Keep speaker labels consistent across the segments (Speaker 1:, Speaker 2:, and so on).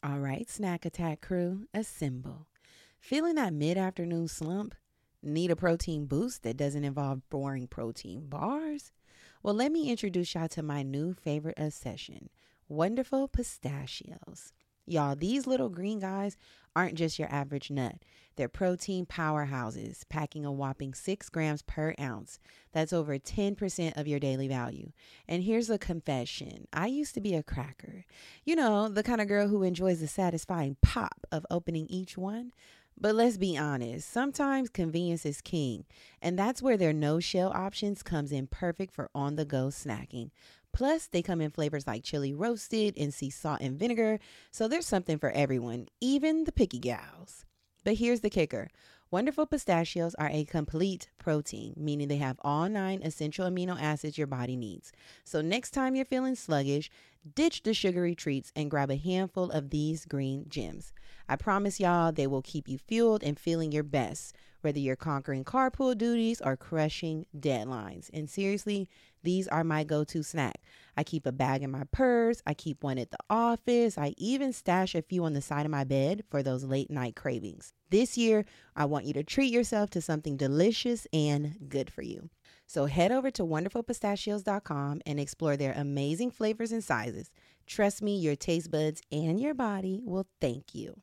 Speaker 1: All right, Snack Attack crew, assemble. Feeling that mid-afternoon slump? Need a protein boost that doesn't involve boring protein bars? Well, let me introduce y'all to my new favorite obsession, Wonderful Pistachios. Y'all, these little green guys aren't just your average nut. They're protein powerhouses, packing a whopping 6 grams per ounce. That's over 10% of your daily value. And here's a confession. I used to be a cracker. You know, the kind of girl who enjoys the satisfying pop of opening each one. But let's be honest, sometimes convenience is king. And that's where their no-shell options comes in perfect for on-the-go snacking. Plus, they come in flavors like chili roasted and sea salt and vinegar. So there's something for everyone, even the picky gals. But here's the kicker. Wonderful Pistachios are a complete protein, meaning they have all 9 essential amino acids your body needs. So next time you're feeling sluggish, ditch the sugary treats and grab a handful of these green gems. I promise y'all they will keep you fueled and feeling your best, whether you're conquering carpool duties or crushing deadlines. And seriously, these are my go-to snack. I keep a bag in my purse. I keep one at the office. I even stash a few on the side of my bed for those late night cravings. This year, I want you to treat yourself to something delicious and good for you. So head over to wonderfulpistachios.com and explore their amazing flavors and sizes. Trust me, your taste buds and your body will thank you.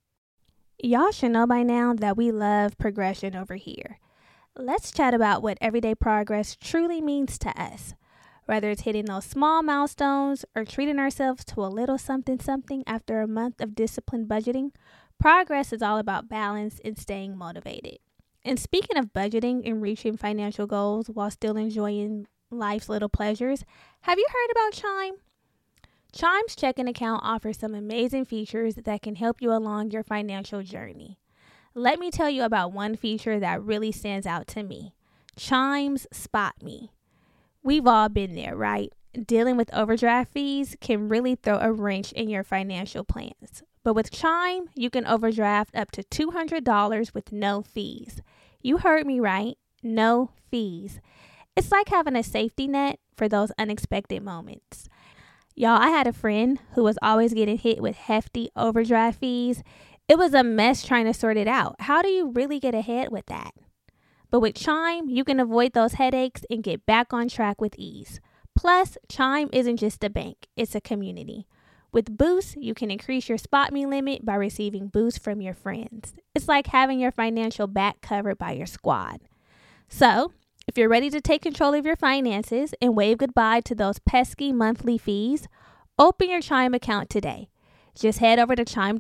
Speaker 2: Y'all should know by now that we love progression over here. Let's chat about what everyday progress truly means to us. Whether it's hitting those small milestones or treating ourselves to a little something after a month of disciplined budgeting, progress is all about balance and staying motivated. And speaking of budgeting and reaching financial goals while still enjoying life's little pleasures, have you heard about Chime? Chime's checking account offers some amazing features that can help you along your financial journey. Let me tell you about one feature that really stands out to me. Chime's Spot Me. We've all been there, right? Dealing with overdraft fees can really throw a wrench in your financial plans. But with Chime, you can overdraft up to $200 with no fees. You heard me right, no fees. It's like having a safety net for those unexpected moments. Y'all, I had a friend who was always getting hit with hefty overdraft fees. It was a mess trying to sort it out. How do you really get ahead with that? But with Chime, you can avoid those headaches and get back on track with ease. Plus, Chime isn't just a bank, it's a community. With Boost, you can increase your Spot Me limit by receiving boosts from your friends. It's like having your financial back covered by your squad. So, if you're ready to take control of your finances and wave goodbye to those pesky monthly fees, open your Chime account today. Just head over to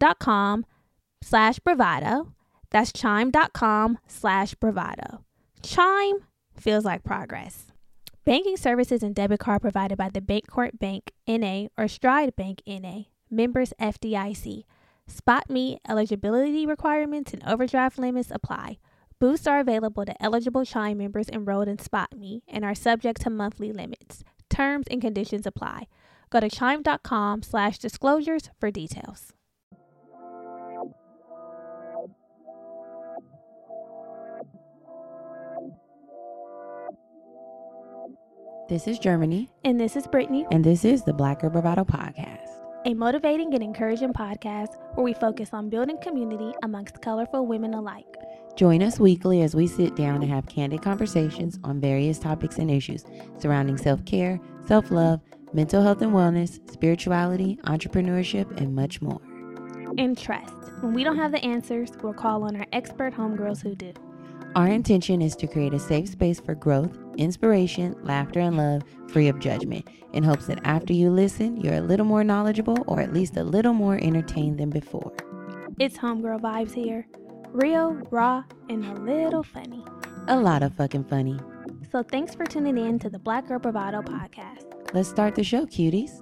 Speaker 2: chime.com/bravado. That's chime.com/bravado. Chime feels like progress. Banking services and debit card provided by the Bancorp Bank, N.A. or Stride Bank, N.A., members FDIC. Spot Me eligibility requirements and overdraft limits apply. Boosts are available to eligible Chime members enrolled in Spot Me and are subject to monthly limits. Terms and conditions apply. Go to chime.com/disclosures for details.
Speaker 1: This is Germany.
Speaker 2: And this is Brittany.
Speaker 1: And this is the Black Girl Bravado Podcast.
Speaker 2: A motivating and encouraging podcast where we focus on building community amongst colorful women alike.
Speaker 1: Join us weekly as we sit down and have candid conversations on various topics and issues surrounding self-care, self-love, mental health and wellness, spirituality, entrepreneurship, and much more.
Speaker 2: And trust, when we don't have the answers, we'll call on our expert homegirls who do.
Speaker 1: Our intention is to create a safe space for growth, inspiration, laughter, and love, free of judgment, in hopes that after you listen, you're a little more knowledgeable or at least a little more entertained than before.
Speaker 2: It's homegirl vibes here. Real, raw, and a little funny.
Speaker 1: A lot of fucking funny.
Speaker 2: So thanks for tuning in to the Black Girl Bravado Podcast.
Speaker 1: Let's start the show, cuties.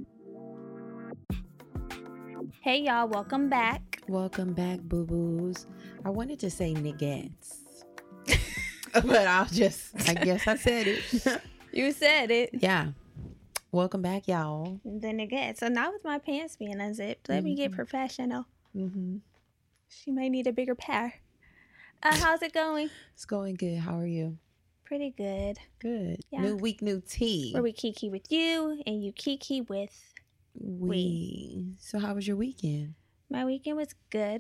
Speaker 2: Hey y'all, welcome back.
Speaker 1: Welcome back, boo-boos. I wanted to say niggettes. But I guess I said it.
Speaker 2: You said it.
Speaker 1: Yeah. Welcome back, y'all.
Speaker 2: The niggettes. So now with my pants being unzipped, let me get professional.
Speaker 1: Mm-hmm.
Speaker 2: She might need a bigger pair. How's it going?
Speaker 1: It's going good. How are you?
Speaker 2: Pretty good.
Speaker 1: Good.
Speaker 2: Yeah.
Speaker 1: New week, new tea.
Speaker 2: Where we kiki with you and you kiki with
Speaker 1: So how was your weekend?
Speaker 2: My weekend was good.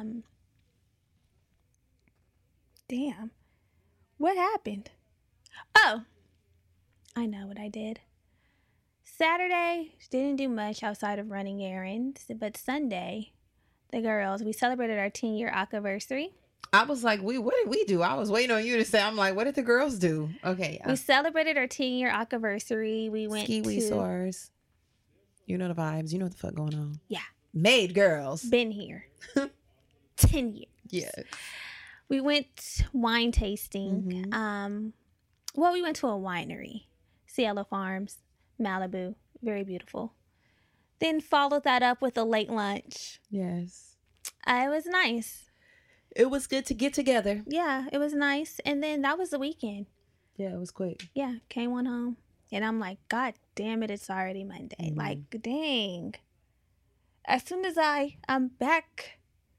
Speaker 2: Damn. What happened? Oh, I know what I did. Saturday, didn't do much outside of running errands, but Sunday, the girls, we celebrated our 10-year anniversary.
Speaker 1: I was like, what did we do? I was waiting on you to say. I'm like, what did the girls do? Okay.
Speaker 2: We celebrated our 10-year anniversary. We went
Speaker 1: Ski soars. You know the vibes. You know what the fuck going on.
Speaker 2: Yeah.
Speaker 1: Made girls.
Speaker 2: Been here. 10 years.
Speaker 1: Yes.
Speaker 2: We went wine tasting.
Speaker 1: Mm-hmm.
Speaker 2: Well, we went to a winery. Cielo Farms, Malibu. Very beautiful. Then followed that up with a late lunch.
Speaker 1: Yes.
Speaker 2: It was nice.
Speaker 1: It was good to get together.
Speaker 2: Yeah, it was nice. And then that was the weekend.
Speaker 1: Yeah, it was quick.
Speaker 2: Yeah, came on home. And I'm like, God damn it, it's already Monday.
Speaker 1: Mm-hmm.
Speaker 2: Like, dang. As soon as I'm back,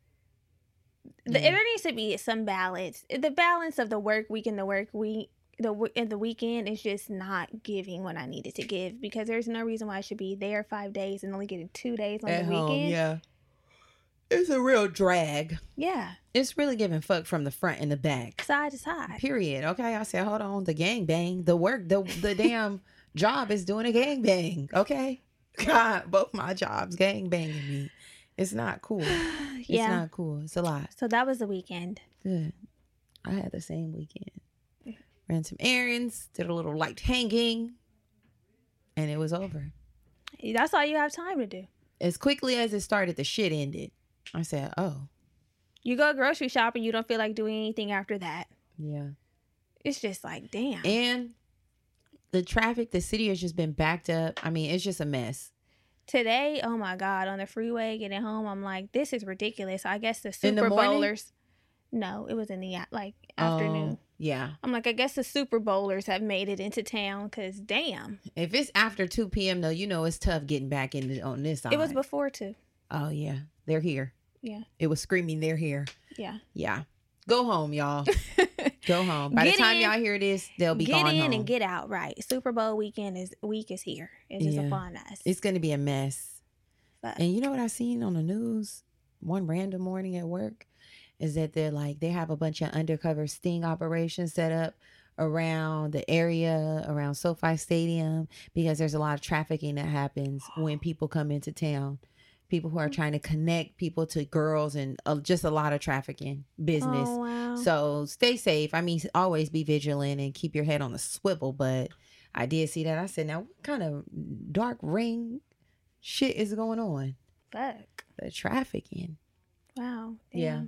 Speaker 2: there needs to be some balance. The balance of the work week and the work week, the weekend is just not giving what I needed to give, because there's no reason why I should be there 5 days and only getting 2 days on
Speaker 1: at
Speaker 2: the weekend.
Speaker 1: Home, yeah. It's a real drag.
Speaker 2: Yeah.
Speaker 1: It's really giving fuck from the front and the back.
Speaker 2: Side to side.
Speaker 1: Period. Okay, I said, hold on. The gangbang, the work, the damn job is doing a gangbang. Okay? God, both my jobs gangbanging me. It's not cool. It's not cool. It's a lot.
Speaker 2: So that was the weekend.
Speaker 1: Good. I had the same weekend. Ran some errands, did a little light hanging, and it was over.
Speaker 2: That's all you have time to do.
Speaker 1: As quickly as it started, the shit ended. I said, oh.
Speaker 2: You go grocery shopping, you don't feel like doing anything after that.
Speaker 1: Yeah.
Speaker 2: It's just like, damn.
Speaker 1: And the traffic, the city has just been backed up. I mean, it's just a mess.
Speaker 2: Today, oh my God, on the freeway getting home, I'm like, this is ridiculous. I guess the Super
Speaker 1: In the morning?
Speaker 2: Bowlers. No, it was in the afternoon.
Speaker 1: Yeah.
Speaker 2: I'm like, I guess the Super Bowlers have made it into town, because damn.
Speaker 1: If it's after 2 p.m. though, you know it's tough getting back on this side.
Speaker 2: It was before 2.
Speaker 1: Oh, yeah. They're here.
Speaker 2: Yeah.
Speaker 1: It was screaming, they're here.
Speaker 2: Yeah.
Speaker 1: Yeah. Go home, y'all. Go home. By the time y'all hear this, they'll be gone home.
Speaker 2: Get in and get out, right. Super Bowl week is here. It's just upon us.
Speaker 1: It's going to be a mess.
Speaker 2: But,
Speaker 1: and you know what I seen on the news one random morning at work is that they have a bunch of undercover sting operations set up around the area, around SoFi Stadium, because there's a lot of trafficking that happens when people come into town. People who are trying to connect people to girls, and just a lot of trafficking business.
Speaker 2: Oh, wow.
Speaker 1: So stay safe. I mean, always be vigilant and keep your head on the swivel. But I did see that. I said, now what kind of dark ring shit is going on?
Speaker 2: Fuck.
Speaker 1: The trafficking.
Speaker 2: Wow. Damn.
Speaker 1: Yeah.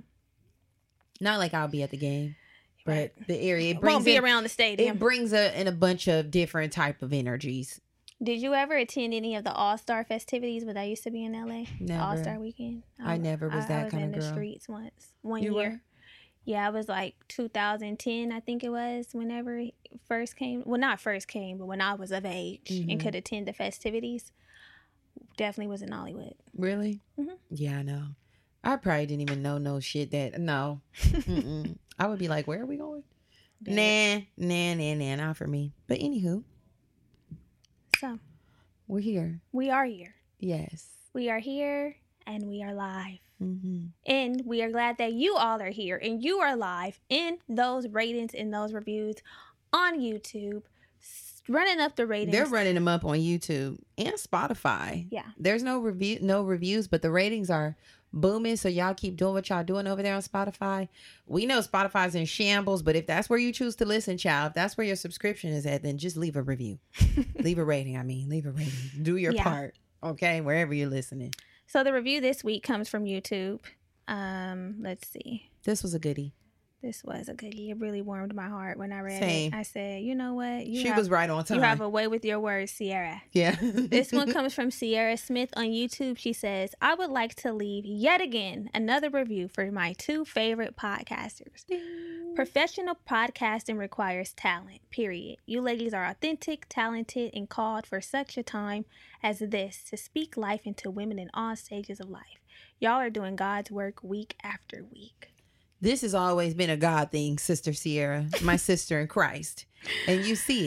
Speaker 1: Not like I'll be at the game, but
Speaker 2: right.
Speaker 1: the area
Speaker 2: it won't be around the stadium.
Speaker 1: It brings in a bunch of different type of energies.
Speaker 2: Did you ever attend any of the All-Star festivities when I used to be in LA?
Speaker 1: Never.
Speaker 2: All-Star weekend?
Speaker 1: I never was that kind of girl.
Speaker 2: I was in the streets one
Speaker 1: you
Speaker 2: year.
Speaker 1: Were?
Speaker 2: Yeah, I was like 2010, I think it was, whenever it first came. Well, not first came, but when I was of age and could attend the festivities. Definitely was in Hollywood.
Speaker 1: Really?
Speaker 2: Mm-hmm.
Speaker 1: Yeah, I know. I probably didn't even know no shit that, no. I would be like, where are we going? Nah, not for me. But anywho.
Speaker 2: So,
Speaker 1: we're here.
Speaker 2: We are here.
Speaker 1: Yes.
Speaker 2: We are here and we are live.
Speaker 1: Mm-hmm.
Speaker 2: And we are glad that you all are here and you are live in those ratings and those reviews on YouTube. Running up the ratings.
Speaker 1: They're running them up on YouTube and Spotify.
Speaker 2: Yeah.
Speaker 1: There's no reviews, but the ratings are booming. So y'all keep doing what y'all doing over there on Spotify. We know Spotify's in shambles, but if that's where you choose to listen, child, if that's where your subscription is at, then just leave a review. Leave a rating. Leave a rating. Do your part. Okay. Wherever you're listening.
Speaker 2: So the review this week comes from YouTube. Let's see.
Speaker 1: This was a goodie.
Speaker 2: This was a goodie. It really warmed my heart when I read
Speaker 1: Same.
Speaker 2: it. I said, you know what?
Speaker 1: She was right on time.
Speaker 2: You have a way with your words, Sierra.
Speaker 1: Yeah.
Speaker 2: This one comes from Sierra Smith on YouTube. She says, I would like to leave yet again another review for my 2 favorite podcasters. Professional podcasting requires talent, period. You ladies are authentic, talented, and called for such a time as this to speak life into women in all stages of life. Y'all are doing God's work week after week. This
Speaker 1: has always been a God thing, Sister Sierra, my sister in Christ. And you see it.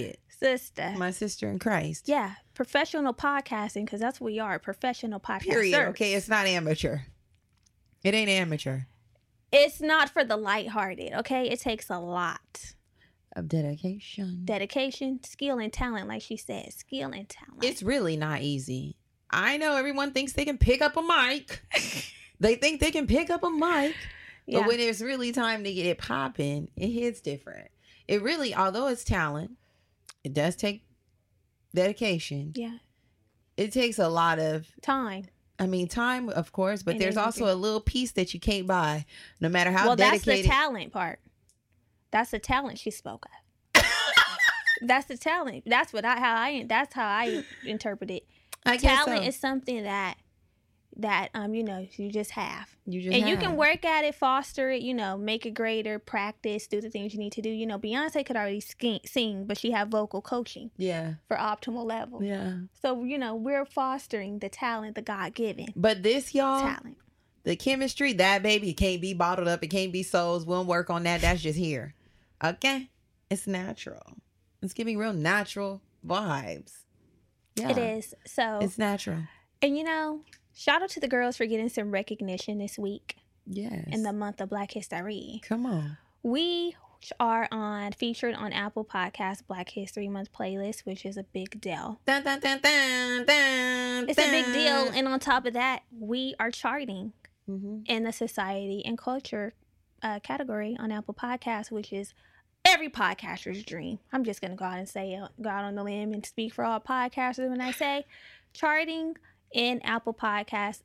Speaker 2: sister.
Speaker 1: My sister in Christ.
Speaker 2: Yeah, professional podcasting, because that's what we are, professional podcasters.
Speaker 1: Period. Okay, it's not amateur. It ain't amateur.
Speaker 2: It's not for the lighthearted, okay? It takes a lot
Speaker 1: Of dedication,
Speaker 2: skill, and talent, like she said. Skill and talent.
Speaker 1: It's really not easy. I know everyone thinks they can pick up a mic. They think they can pick up a mic.
Speaker 2: Yeah.
Speaker 1: But when it's really time to get it popping, it hits different. It really, although it's talent, it does take dedication.
Speaker 2: Yeah.
Speaker 1: It takes a lot of
Speaker 2: time.
Speaker 1: I mean, time, of course, but
Speaker 2: And
Speaker 1: there's
Speaker 2: energy.
Speaker 1: also a little piece that you can't buy, no matter how dedicated.
Speaker 2: That's the talent part. That's the talent she spoke of. That's the talent. That's how I interpret it.
Speaker 1: I guess
Speaker 2: Talent
Speaker 1: so.
Speaker 2: is something that you just have. You can work at it, foster it, make it greater, practice, do the things you need to do. Beyonce could already sing, but she had vocal coaching for optimal level.
Speaker 1: Yeah.
Speaker 2: So, we're fostering the talent, the God-given
Speaker 1: But this, y'all,
Speaker 2: talent.
Speaker 1: the chemistry, that baby, it can't be bottled up. It can't be sold. We'll work on that. That's just here. Okay? It's natural. It's giving real natural vibes. Yeah.
Speaker 2: It is. So,
Speaker 1: It's natural.
Speaker 2: and shout out to the girls for getting some recognition this week
Speaker 1: Yes.
Speaker 2: in the month of Black History.
Speaker 1: Come on.
Speaker 2: We are featured on Apple Podcasts Black History Month playlist, which is a big deal.
Speaker 1: Dun, dun, dun, dun, dun,
Speaker 2: It's a big deal. And on top of that, we are charting
Speaker 1: Mm-hmm.
Speaker 2: in the society and culture category on Apple Podcasts, which is every podcaster's dream. I'm just going to go out and say it, go out on the limb and speak for all podcasters when I say charting in Apple Podcasts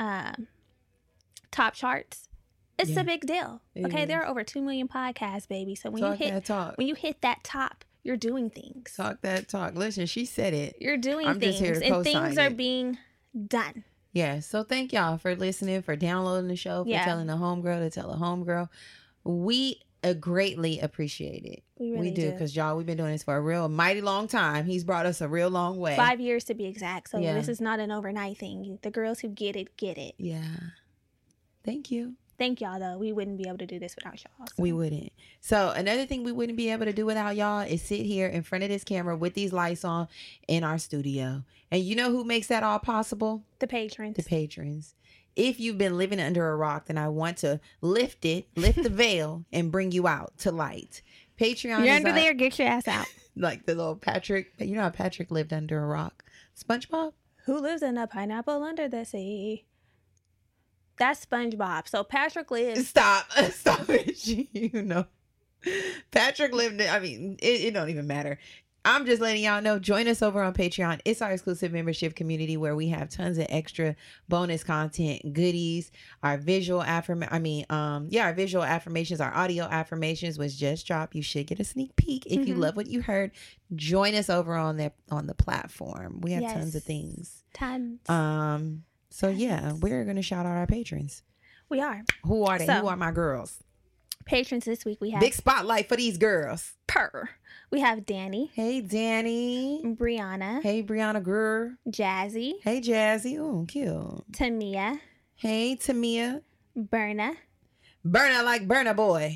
Speaker 2: top charts. It's a big deal.
Speaker 1: It
Speaker 2: Okay,
Speaker 1: is.
Speaker 2: there are over 2 million podcasts, baby. So when
Speaker 1: Talk that talk.
Speaker 2: you hit that top, you're doing things.
Speaker 1: Talk that talk. Listen, she said it.
Speaker 2: You're doing
Speaker 1: I'm
Speaker 2: things,
Speaker 1: just here to
Speaker 2: and
Speaker 1: co-sign
Speaker 2: things are
Speaker 1: it.
Speaker 2: being done.
Speaker 1: Yeah. So thank y'all for listening, for downloading the show, for
Speaker 2: Yeah.
Speaker 1: telling the homegirl to tell a homegirl. We greatly appreciate it.
Speaker 2: We really do.
Speaker 1: Because y'all, we've been doing this for a real mighty long time. He's brought us a real long way.
Speaker 2: 5 years to be exact. So
Speaker 1: Yeah.
Speaker 2: this is not an overnight thing. The girls who get it, get it.
Speaker 1: Yeah. Thank you.
Speaker 2: Thank y'all, though. We wouldn't be able to do this without y'all. So.
Speaker 1: We wouldn't. So another thing we wouldn't be able to do without y'all is sit here in front of this camera with these lights on in our studio. And you know who makes that all possible?
Speaker 2: The patrons.
Speaker 1: The patrons. If you've been living under a rock, then I want to lift the veil and bring you out to light. Patreon
Speaker 2: You're
Speaker 1: is
Speaker 2: under there, get your ass out.
Speaker 1: like the little Patrick. You know how Patrick lived under a rock? SpongeBob?
Speaker 2: Who lives in a pineapple under the sea? That's SpongeBob. So Patrick lives.
Speaker 1: Stop it. You know. Patrick lived, it don't even matter. I'm just letting y'all know, join us over on Patreon. It's our exclusive membership community where we have tons of extra bonus content, goodies, our visual affirmations, our audio affirmations was just dropped. You should get a sneak peek. If you love what you heard, join us over on the platform. We have tons of things.
Speaker 2: Tons.
Speaker 1: So yeah, we're going to shout out our patrons.
Speaker 2: We are.
Speaker 1: Who are they?
Speaker 2: So,
Speaker 1: Who are my girls?
Speaker 2: Patrons this week we have
Speaker 1: Big spotlight for these girls.
Speaker 2: We have Danny.
Speaker 1: Hey, Danny.
Speaker 2: Brianna.
Speaker 1: Hey, Brianna girl.
Speaker 2: Jazzy.
Speaker 1: Hey, Jazzy. Oh, cute.
Speaker 2: Tamia.
Speaker 1: Hey, Tamia.
Speaker 2: Berna.
Speaker 1: Burna like Burna Boy.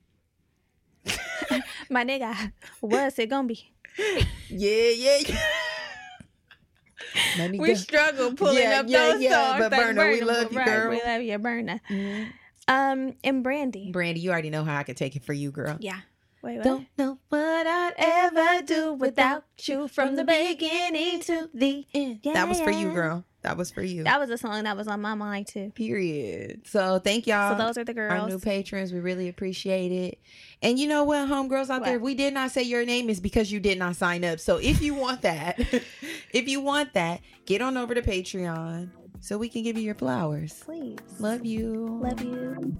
Speaker 2: My nigga, what's it gonna be?
Speaker 1: Yeah.
Speaker 2: We struggle pulling up those songs.
Speaker 1: But
Speaker 2: like
Speaker 1: Burna, we love you, girl.
Speaker 2: We love you, Berna.
Speaker 1: Mhm.
Speaker 2: And Brandy.
Speaker 1: Brandy, you already know how I can take it for you, girl.
Speaker 2: Yeah. Wait, what?
Speaker 1: Don't know what I'd ever do without you from the beginning to the end.
Speaker 2: Yeah,
Speaker 1: That was for you,
Speaker 2: yeah.
Speaker 1: girl. That was for you.
Speaker 2: That was a song that was on my mind too.
Speaker 1: Period. So thank y'all.
Speaker 2: So those are the girls.
Speaker 1: Our new patrons. We really appreciate it. And you know what, homegirls out there, we did not say your name is because you did not sign up. So if you want that, get on over to Patreon so we can give you your flowers.
Speaker 2: Please.
Speaker 1: Love you.
Speaker 2: Love you.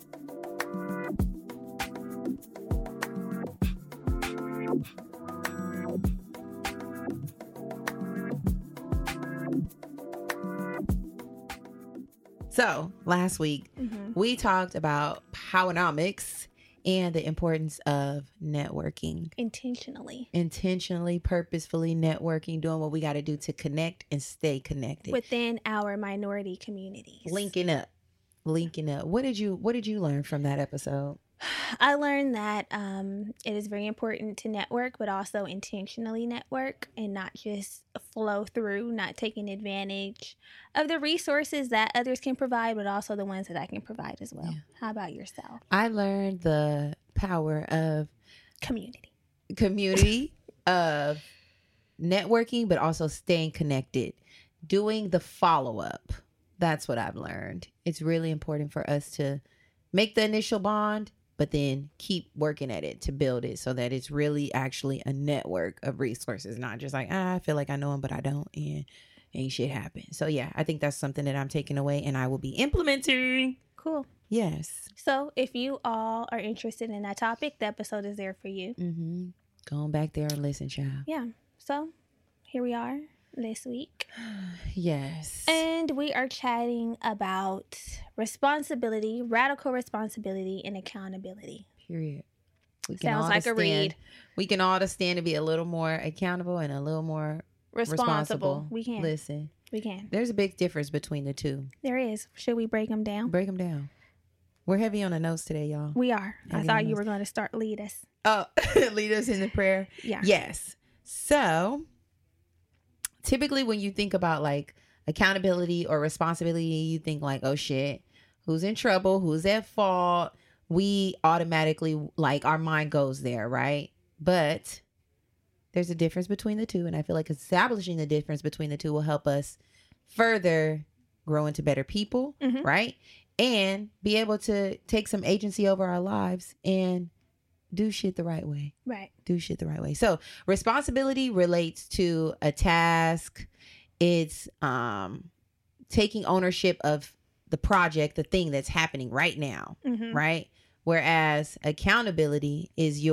Speaker 1: So last week, we talked about powernomics and the importance of networking. Intentionally, purposefully networking, doing what we got to do to connect and stay connected.
Speaker 2: Within our minority communities.
Speaker 1: Linking up. What did you learn from that episode?
Speaker 2: I learned that it is very important to network, but also intentionally network and not just flow through, not taking advantage of the resources that others can provide, but also the ones that I can provide as well.
Speaker 1: Yeah.
Speaker 2: How about yourself?
Speaker 1: I learned the power of
Speaker 2: Community.
Speaker 1: of networking, but also staying connected, doing the follow-up. That's what I've learned. It's really important for us to make the initial bond, but then keep working at it to build it so that it's really actually a network of resources, not just like, I feel like I know him, but I don't, and ain't shit happen. So yeah, I think that's something that I'm taking away and I will be implementing.
Speaker 2: Cool.
Speaker 1: Yes.
Speaker 2: So if you all are interested in that topic, the episode is there for you.
Speaker 1: Mm-hmm. Go on back there and listen, child.
Speaker 2: Yeah. So here we are this week.
Speaker 1: Yes.
Speaker 2: And we are chatting about responsibility, radical responsibility, and accountability.
Speaker 1: Period. We
Speaker 2: Sounds like a read.
Speaker 1: We can all stand to be a little more accountable and a little more responsible.
Speaker 2: We can.
Speaker 1: Listen,
Speaker 2: We can.
Speaker 1: there's a big difference between the two.
Speaker 2: There is. Should we break them down?
Speaker 1: Break them down. We're heavy on the notes today, y'all.
Speaker 2: We are. I
Speaker 1: Heavy
Speaker 2: thought
Speaker 1: on
Speaker 2: you
Speaker 1: those.
Speaker 2: were going to lead us.
Speaker 1: Oh, lead us in the prayer.
Speaker 2: Yeah.
Speaker 1: Yes. So typically when you think about like accountability or responsibility, you think like, oh shit, who's in trouble? Who's at fault? We automatically, like, our mind goes there, right? But there's a difference between the two. And I feel like establishing the difference between the two will help us further grow into better people,
Speaker 2: Mhm.
Speaker 1: right? And be able to take some agency over our lives and do shit the right way.
Speaker 2: Right.
Speaker 1: Do shit the right way. So responsibility relates to a task. It's taking ownership of the project, the thing that's happening right now,
Speaker 2: Mhm.
Speaker 1: right? Whereas accountability is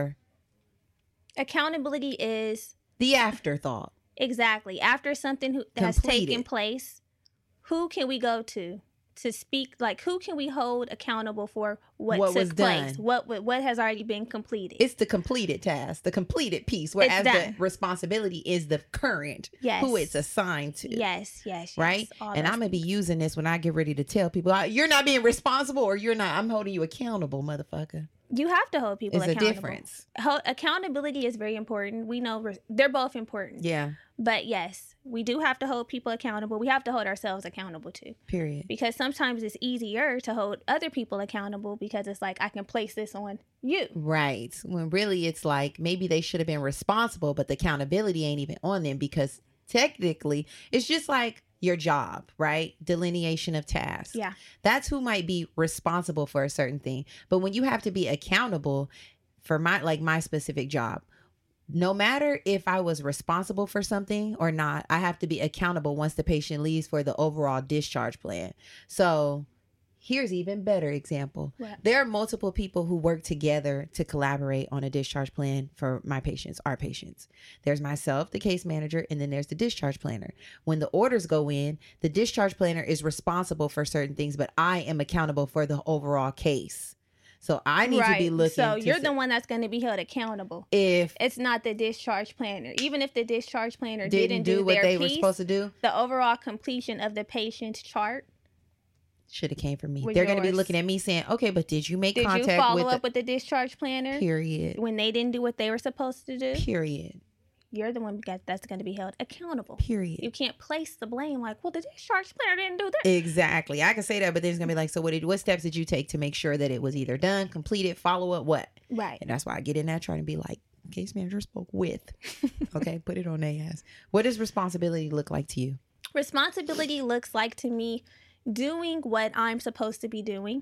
Speaker 2: Accountability is
Speaker 1: the afterthought.
Speaker 2: exactly after something has taken
Speaker 1: Completed.
Speaker 2: place. Who can we go to speak? Like, who can we hold accountable for what
Speaker 1: was
Speaker 2: took place?
Speaker 1: done.
Speaker 2: What has already been completed?
Speaker 1: It's the completed task, the completed piece, whereas the
Speaker 2: done.
Speaker 1: responsibility is the current,
Speaker 2: Yes.
Speaker 1: who it's assigned to.
Speaker 2: Yes.
Speaker 1: Right?
Speaker 2: All
Speaker 1: And
Speaker 2: those
Speaker 1: I'm going to be
Speaker 2: things.
Speaker 1: using this when I get ready to tell people, you're not being responsible or you're not, I'm holding you accountable, motherfucker.
Speaker 2: You have to hold people
Speaker 1: It's a
Speaker 2: accountable.
Speaker 1: difference.
Speaker 2: Accountability is very important. We know they're both important.
Speaker 1: Yeah,
Speaker 2: But yes, we do have to hold people accountable. We have to hold ourselves accountable too.
Speaker 1: period.
Speaker 2: Because sometimes it's easier to hold other people accountable because it's like, I can place this on you.
Speaker 1: Right. When really it's like maybe they should have been responsible, but the accountability ain't even on them because technically it's just like your job, right? Delineation of tasks.
Speaker 2: Yeah.
Speaker 1: That's who might be responsible for a certain thing. But when you have to be accountable for my specific job, no matter if I was responsible for something or not, I have to be accountable once the patient leaves for the overall discharge plan. So here's even better example.
Speaker 2: What?
Speaker 1: There are multiple people who work together to collaborate on a discharge plan for my patients, our patients. There's myself, the case manager, and then there's the discharge planner. When the orders go in, the discharge planner is responsible for certain things, but I am accountable for the overall case. So I need to be looking.
Speaker 2: So
Speaker 1: to
Speaker 2: you're the one that's going to be held accountable.
Speaker 1: if
Speaker 2: It's not the discharge planner. Even if the discharge planner
Speaker 1: didn't do what
Speaker 2: their
Speaker 1: they were
Speaker 2: piece,
Speaker 1: supposed to do,
Speaker 2: the overall completion of the patient's chart.
Speaker 1: should have came from me.
Speaker 2: Was
Speaker 1: They're going to be
Speaker 2: yours.
Speaker 1: looking at me saying, okay, but did you make
Speaker 2: Did you
Speaker 1: contact
Speaker 2: follow
Speaker 1: with
Speaker 2: up with the discharge planner
Speaker 1: period,
Speaker 2: when they didn't do what they were supposed to do?
Speaker 1: period,
Speaker 2: You're the one that's going to be held accountable.
Speaker 1: period.
Speaker 2: You can't place the blame like, well, the discharge planner didn't do that.
Speaker 1: Exactly. I can say that, but then it's going to be like, so what steps did you take to make sure that it was either done, completed, follow up, what?
Speaker 2: Right.
Speaker 1: And that's why I get in there trying to be like, case manager spoke with. Okay, put it on their ass. What does responsibility look like to you?
Speaker 2: Responsibility looks like to me doing what I'm supposed to be doing.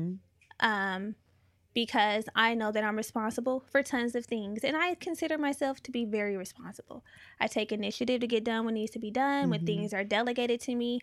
Speaker 1: Mm-hmm.
Speaker 2: Because I know that I'm responsible for tons of things. And I consider myself to be very responsible. I take initiative to get done what needs to be done. When
Speaker 1: Mhm.
Speaker 2: things are delegated to me,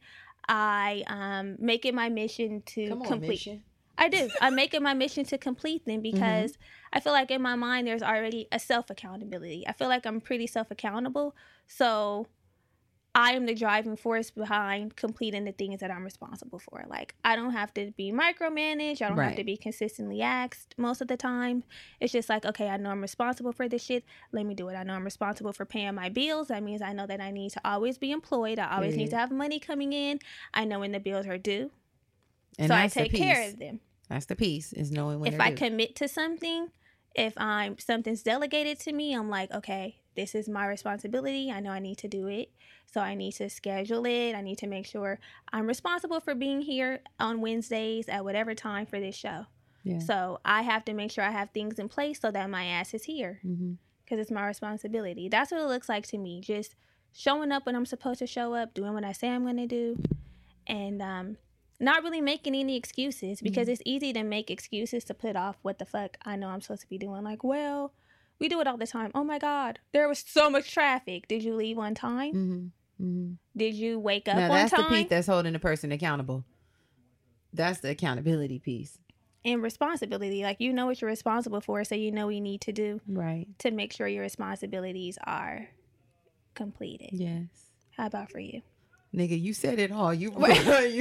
Speaker 2: I make it my mission to complete.
Speaker 1: mission.
Speaker 2: I do. I make it my mission to complete them because I feel like in my mind there's already a self-accountability. I feel like I'm pretty self-accountable. So I am the driving force behind completing the things that I'm responsible for. Like, I don't have to be micromanaged. I don't have
Speaker 1: Right.
Speaker 2: to be consistently asked most of the time. It's just like, okay, I know I'm responsible for this shit. Let me do it. I know I'm responsible for paying my bills. That means I know that I need to always be employed. I always need
Speaker 1: Period.
Speaker 2: to have money coming in. I know when the bills are due.
Speaker 1: And
Speaker 2: So I
Speaker 1: that's the
Speaker 2: take care
Speaker 1: piece.
Speaker 2: of them.
Speaker 1: That's the piece, is knowing when
Speaker 2: if I commit to something, if something's delegated to me, I'm like, okay, this is my responsibility. I know I need to do it. So I need to schedule it. I need to make sure I'm responsible for being here on Wednesdays at whatever time for this show.
Speaker 1: Yeah.
Speaker 2: So I have to make sure I have things in place so that my ass is here, because it's my responsibility. That's what it looks like to me. Just showing up when I'm supposed to show up, doing what I say I'm going to do, and not really making any excuses, because it's easy to make excuses to put off what the fuck I know I'm supposed to be doing. Like, well, we do it all the time. Oh my God, there was so much traffic. Did you leave on time? Did you wake up on time?
Speaker 1: That's the piece that's holding the person accountable. That's the accountability piece.
Speaker 2: And responsibility. Like, you know what you're responsible for, so you know what you need to do.
Speaker 1: Right.
Speaker 2: To make sure your responsibilities are completed.
Speaker 1: Yes.
Speaker 2: How about for you?
Speaker 1: Nigga, you said it all. You let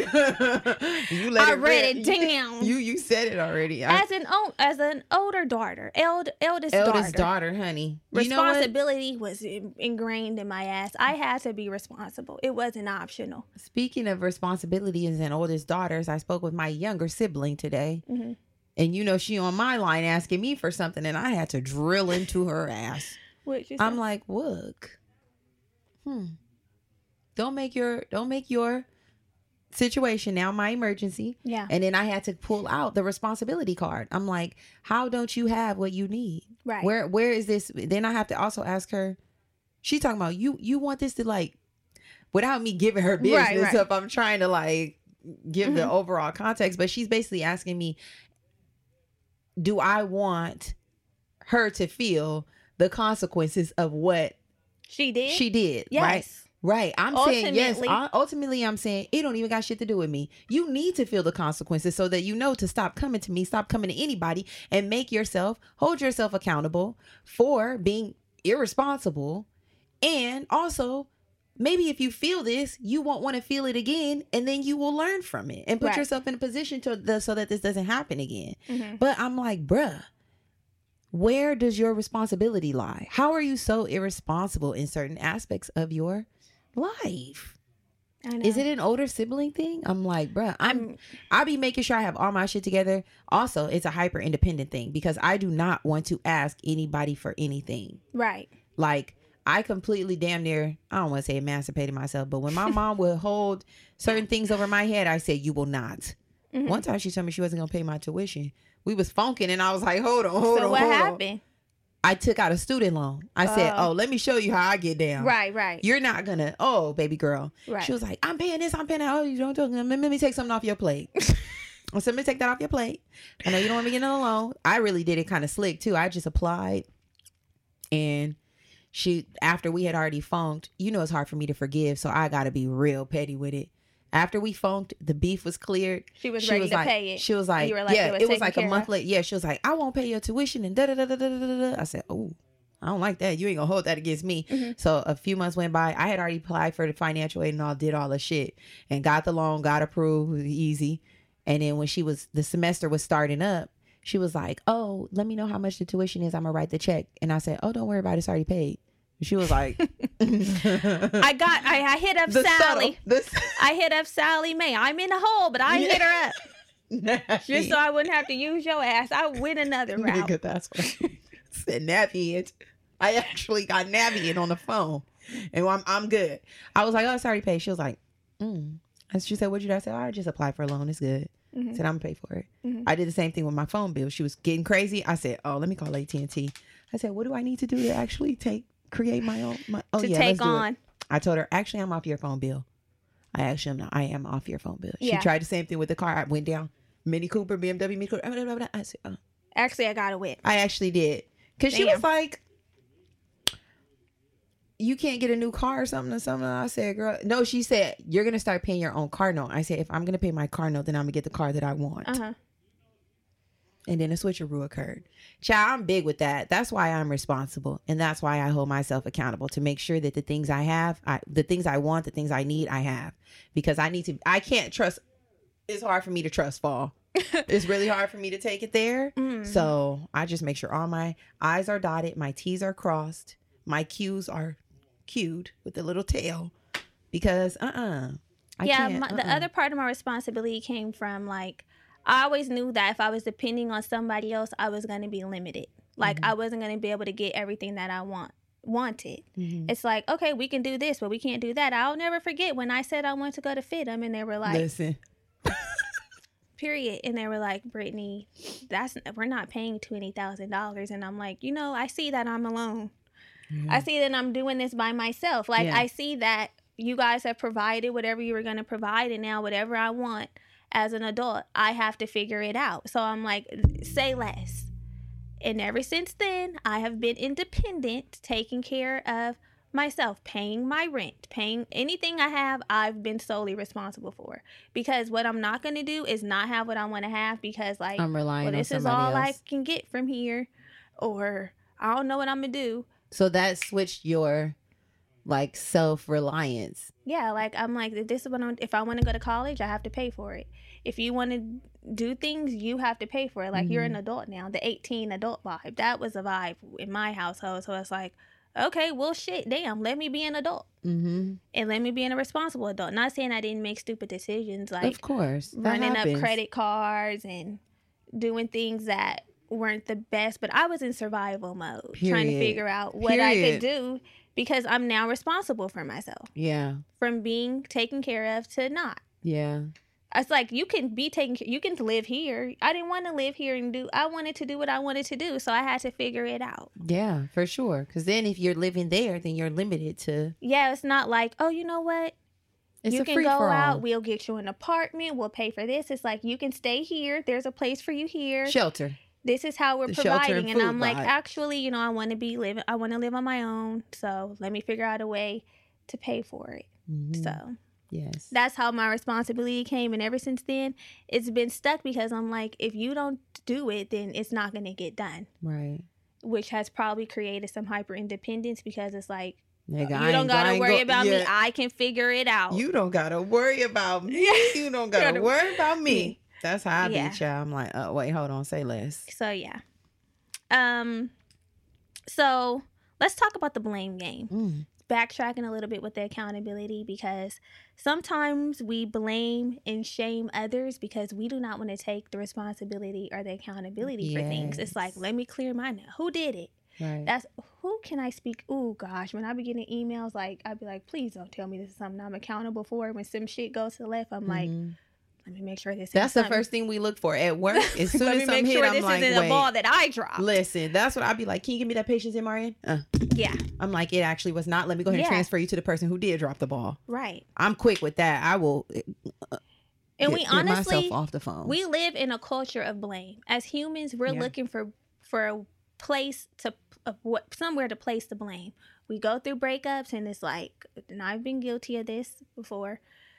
Speaker 2: I read it down.
Speaker 1: You said it already.
Speaker 2: As an older daughter, eldest
Speaker 1: daughter, honey.
Speaker 2: Responsibility was ingrained in my ass. I had to be responsible. It wasn't optional.
Speaker 1: Speaking of responsibility as an oldest daughters, I spoke with my younger sibling today. And she on my line asking me for something, and I had to drill into her ass. I'm like, look, Don't make your situation now my emergency.
Speaker 2: Yeah.
Speaker 1: And then I had to pull out the responsibility card. I'm like, how don't you have what you need?
Speaker 2: Right.
Speaker 1: Where is this? Then I have to also ask her, she talking about you want this to, like, without me giving her business up, I'm trying to, like, give the overall context, but she's basically asking me, do I want her to feel the consequences of what
Speaker 2: she did?
Speaker 1: Yes. Right? Right. I'm saying yes. Ultimately, I'm saying it don't even got shit to do with me. You need to feel the consequences so that you know to stop coming to me, stop coming to anybody, and hold yourself accountable for being irresponsible. And also, maybe if you feel this, you won't want to feel it again, and then you will learn from it and put yourself in a position so that this doesn't happen again. But I'm like, bruh, where does your responsibility lie? How are you so irresponsible in certain aspects of your life?
Speaker 2: I know.
Speaker 1: Is it an older sibling thing? I'm like, bruh, I'll be making sure I have all my shit together. Also, it's a hyper independent thing because I do not want to ask anybody for anything.
Speaker 2: Right.
Speaker 1: Like, I completely damn near, I don't want to say emancipated myself, but when my mom would hold certain things over my head, I said, you will not. One time she told me she wasn't going to pay my tuition. We was funking and I was like, hold on.
Speaker 2: So what happened?
Speaker 1: I took out a student loan. I said, let me show you how I get down.
Speaker 2: Right.
Speaker 1: You're not going to, baby girl. Right. She was like, I'm paying this, I'm paying that. Oh, you don't talk. Let me take something off your plate. I said, let me take that off your plate. I know you don't want me to get another loan. I really did it kind of slick too. I just applied. And after we had already funked, it's hard for me to forgive. So I got to be real petty with it. After we funked, the beef was cleared.
Speaker 2: She was ready to pay it.
Speaker 1: She was like, it was like a month later. Yeah, she was like, I won't pay your tuition and da-da-da-da-da-da-da. I said, oh, I don't like that. You ain't gonna hold that against me. So a few months went by. I had already applied for the financial aid and all, did all the shit and got the loan, got approved. It was easy. And then when the semester was starting up, she was like, oh, let me know how much the tuition is. I'm gonna write the check. And I said, oh, don't worry about it. It's already paid. She was like,
Speaker 2: I hit up Sally. I hit up Sally Mae. I'm in the hole, but I hit her up. Just so I wouldn't have to use your ass. I went another route.
Speaker 1: Nigga, that's what I said. Navient. I actually got Navient on the phone. And I'm good. I was like, oh, it's already paid. She was like, And she said, what'd you do? I said, I just applied for a loan. It's good. I said, I'm gonna pay for it. I did the same thing with my phone bill. She was getting crazy. I said, oh, let me call AT&T. I said, what do I need to do to actually create my own?
Speaker 2: Take on.
Speaker 1: I told her, actually, I'm off your phone bill. I am off your phone bill. She tried the same thing with the car. I went down Mini Cooper, BMW Mini Cooper. I said, oh.
Speaker 2: Actually, I got a whip.
Speaker 1: I actually did. Because she was like, you can't get a new car or something. I said, girl, no, she said, you're going to start paying your own car note. I said, if I'm going to pay my car note, then I'm going to get the car that I want. And then a switcheroo occurred. Child, I'm big with that. That's why I'm responsible. And that's why I hold myself accountable to make sure that the things I have, the things I want, the things I need, I have. Because I can't trust. It's hard for me to trust fall. It's really hard for me to take it there. So I just make sure all my I's are dotted, my T's are crossed, my Q's are queued with the little tail. Because, the
Speaker 2: other part of my responsibility came from, like, I always knew that if I was depending on somebody else, I was going to be limited. Like, I wasn't going to be able to get everything that I wanted. It's like, okay, we can do this, but we can't do that. I'll never forget when I said I wanted to go to FIDM, and they were like,
Speaker 1: listen,
Speaker 2: period. And they were like, Brittany, we're not paying $20,000. And I'm like, I see that I'm alone. I see that I'm doing this by myself. Like, I see that you guys have provided whatever you were going to provide, and now whatever I want as an adult, I have to figure it out. So I'm like, say less. And ever since then, I have been independent, taking care of myself, paying my rent, paying anything I have, I've been solely responsible for. Because what I'm not going to do is not have what I want to have because, like,
Speaker 1: I'm relying on
Speaker 2: this is
Speaker 1: somebody
Speaker 2: all
Speaker 1: else.
Speaker 2: I can get from here, or I don't know what I'm going to do.
Speaker 1: So that switched your, like, self-reliance.
Speaker 2: Yeah, like, I'm like, this is what if I want to go to college, I have to pay for it. If you want to do things, you have to pay for it. Like, you're an adult now. The 18 adult vibe. That was a vibe in my household. So it's like, okay, well, shit, damn, let me be an adult. And let me be a responsible adult. Not saying I didn't make stupid decisions, like,
Speaker 1: of course,
Speaker 2: running up credit cards and doing things that weren't the best. But I was in survival mode, trying to figure out what I could do because I'm now responsible for myself.
Speaker 1: Yeah.
Speaker 2: From being taken care of to not.
Speaker 1: Yeah.
Speaker 2: It's like, you can live here. I didn't want to live here I wanted to do what I wanted to do. So I had to figure it out.
Speaker 1: Yeah, for sure. Because then if you're living there, then you're limited to.
Speaker 2: Yeah, it's not like, oh, you know what?
Speaker 1: It's
Speaker 2: you
Speaker 1: a
Speaker 2: can
Speaker 1: free
Speaker 2: go
Speaker 1: for all.
Speaker 2: out. We'll get you an apartment. We'll pay for this. It's like, you can stay here. There's a place for you here.
Speaker 1: Shelter.
Speaker 2: This is how we're
Speaker 1: The shelter
Speaker 2: providing.
Speaker 1: and
Speaker 2: And I'm
Speaker 1: food
Speaker 2: like,
Speaker 1: vibe.
Speaker 2: actually, I want to live on my own. So let me figure out a way to pay for it. So.
Speaker 1: Yes.
Speaker 2: That's how my responsibility came. And ever since then, it's been stuck because I'm like, if you don't do it, then it's not going to get done.
Speaker 1: Right.
Speaker 2: Which has probably created some hyper independence because it's like,
Speaker 1: Nigga,
Speaker 2: you don't got to worry about me.
Speaker 1: yeah.
Speaker 2: I can figure it out.
Speaker 1: You don't got to worry about me. You don't got to worry about me. That's how I beat y'all. I'm like, oh, wait, hold on. Say less.
Speaker 2: So, yeah. So let's talk about the blame game. Backtracking a little bit with the accountability, because sometimes we blame and shame others because we do not want to take the responsibility or the accountability for things. It's like, let me clear mine now. Who did it?
Speaker 1: Right.
Speaker 2: That's who can I speak? Oh gosh, when I be getting emails, like, I'd be like, please don't tell me this is something I'm accountable for. When some shit goes to the left, I'm like, let me make sure this.
Speaker 1: That's the first thing we look for at work. As soon as something hit, I'm like,
Speaker 2: isn't a ball that I dropped.
Speaker 1: Listen, that's what I'd be like. Can you give me that patient's MRN?
Speaker 2: Yeah.
Speaker 1: I'm like, it actually was not. Let me go ahead and transfer you to the person who did drop the ball.
Speaker 2: Right.
Speaker 1: I'm quick with that. I will.
Speaker 2: And we honestly,
Speaker 1: myself off the phone.
Speaker 2: We live in a culture of blame. As humans, we're looking for a place somewhere to place the blame. We go through breakups, and it's like, and I've been guilty of this before.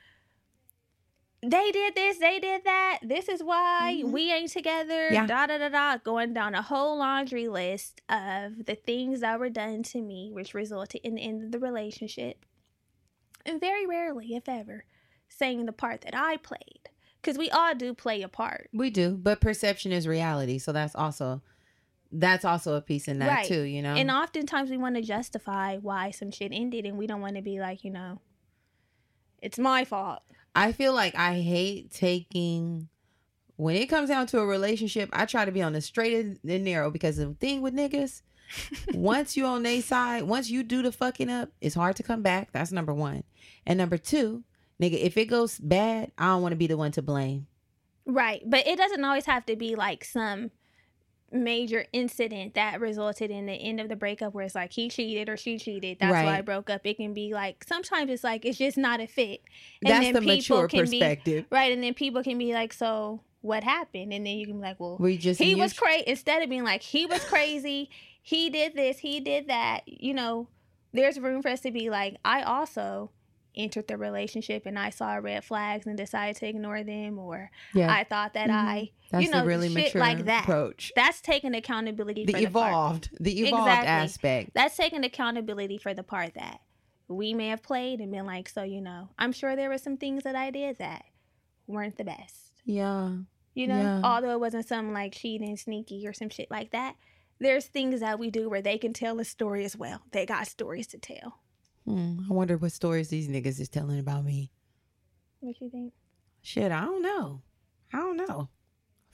Speaker 2: They did this, they did that. This is why we ain't together.
Speaker 1: Yeah.
Speaker 2: Da da da da. Going down a whole laundry list of the things that were done to me, which resulted in the end of the relationship. And very rarely, if ever, saying the part that I played, because we all do play a part.
Speaker 1: We do, but perception is reality. So that's also a piece in that too, you know.
Speaker 2: And oftentimes we want to justify why some shit ended, and we don't want to be like, it's my fault.
Speaker 1: I feel like I hate taking, when it comes down to a relationship, I try to be on the straight and narrow, because the thing with niggas, once you on their side, once you do the fucking up, it's hard to come back. That's number one. And number two, nigga, if it goes bad, I don't want to be the one to blame.
Speaker 2: Right. But it doesn't always have to be like some major incident that resulted in the end of the breakup where it's like he cheated or she cheated. That's why I broke up. It can be like, sometimes it's like, it's just not a fit. And
Speaker 1: that's
Speaker 2: then
Speaker 1: the mature perspective.
Speaker 2: Right. And then people can be like, so what happened? And then you can be like, well,
Speaker 1: he
Speaker 2: was crazy. Instead of being like, he was crazy, he did this, he did that. There's room for us to be like, I also entered the relationship and I saw red flags and decided to ignore them, or I thought that
Speaker 1: that's a really
Speaker 2: shit
Speaker 1: mature
Speaker 2: like that
Speaker 1: approach.
Speaker 2: That's taking accountability for
Speaker 1: the evolved aspect.
Speaker 2: That's taking accountability for the part that we may have played and been like, so I'm sure there were some things that I did that weren't the best. Although it wasn't something like cheating, sneaky, or some shit like that, there's things that we do where they can tell a story as well. They got stories to tell.
Speaker 1: I wonder what stories these niggas is telling about me.
Speaker 2: What you think?
Speaker 1: Shit, I don't know.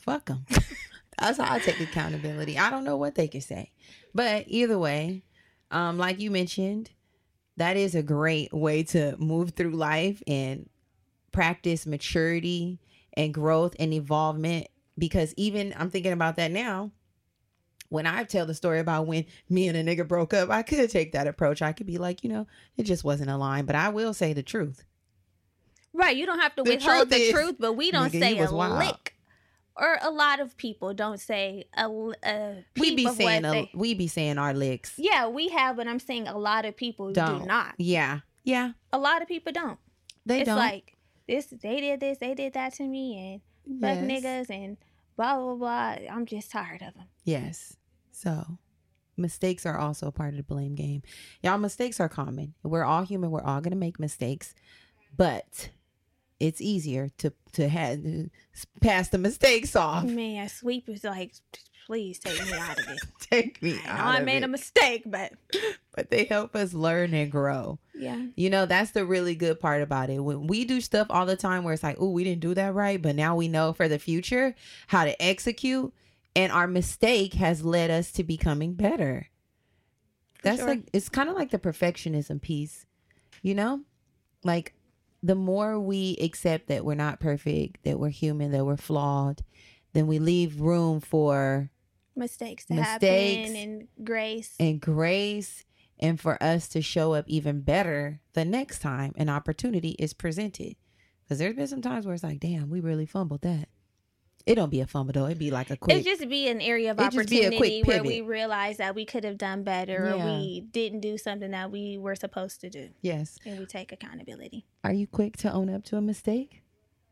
Speaker 1: fuck them. That's how I take accountability. I don't know what they can say. But either way, like you mentioned, that is a great way to move through life and practice maturity and growth and evolvement. Because even I'm thinking about that now. When I tell the story about when me and a nigga broke up, I could take that approach. I could be like, it just wasn't aligned. But I will say the truth.
Speaker 2: Right. You don't have to withhold the truth, but we don't say a lick. Or a lot of people don't say a
Speaker 1: we be saying our licks.
Speaker 2: Yeah, we have, but I'm saying a lot of people do not.
Speaker 1: Yeah.
Speaker 2: A lot of people don't.
Speaker 1: It's
Speaker 2: don't. Like they did this, they did that to me, and fuck niggas and blah blah blah. I'm just tired of them.
Speaker 1: Yes. So, mistakes are also part of the blame game. Y'all, mistakes are common. We're all human. We're all gonna make mistakes, but it's easier to pass the mistakes off.
Speaker 2: Man, Sweep is like, please take me out of it.
Speaker 1: Take me out of it.
Speaker 2: I made a mistake, but
Speaker 1: they help us learn and grow.
Speaker 2: Yeah.
Speaker 1: That's the really good part about it. When we do stuff all the time where it's like, oh, we didn't do that right, but now we know for the future how to execute, and our mistake has led us to becoming better. It's kind of like the perfectionism piece, like the more we accept that we're not perfect, that we're human, that we're flawed, then we leave room for
Speaker 2: mistakes to happen and grace.
Speaker 1: And for us to show up even better the next time an opportunity is presented. Because there's been some times where it's like, damn, we really fumbled that. It don't be a fumble though. It'd be like a quick.
Speaker 2: It just be an area of opportunity where we realize that we could have done better, or we didn't do something that we were supposed to do.
Speaker 1: Yes.
Speaker 2: And we take accountability.
Speaker 1: Are you quick to own up to a mistake?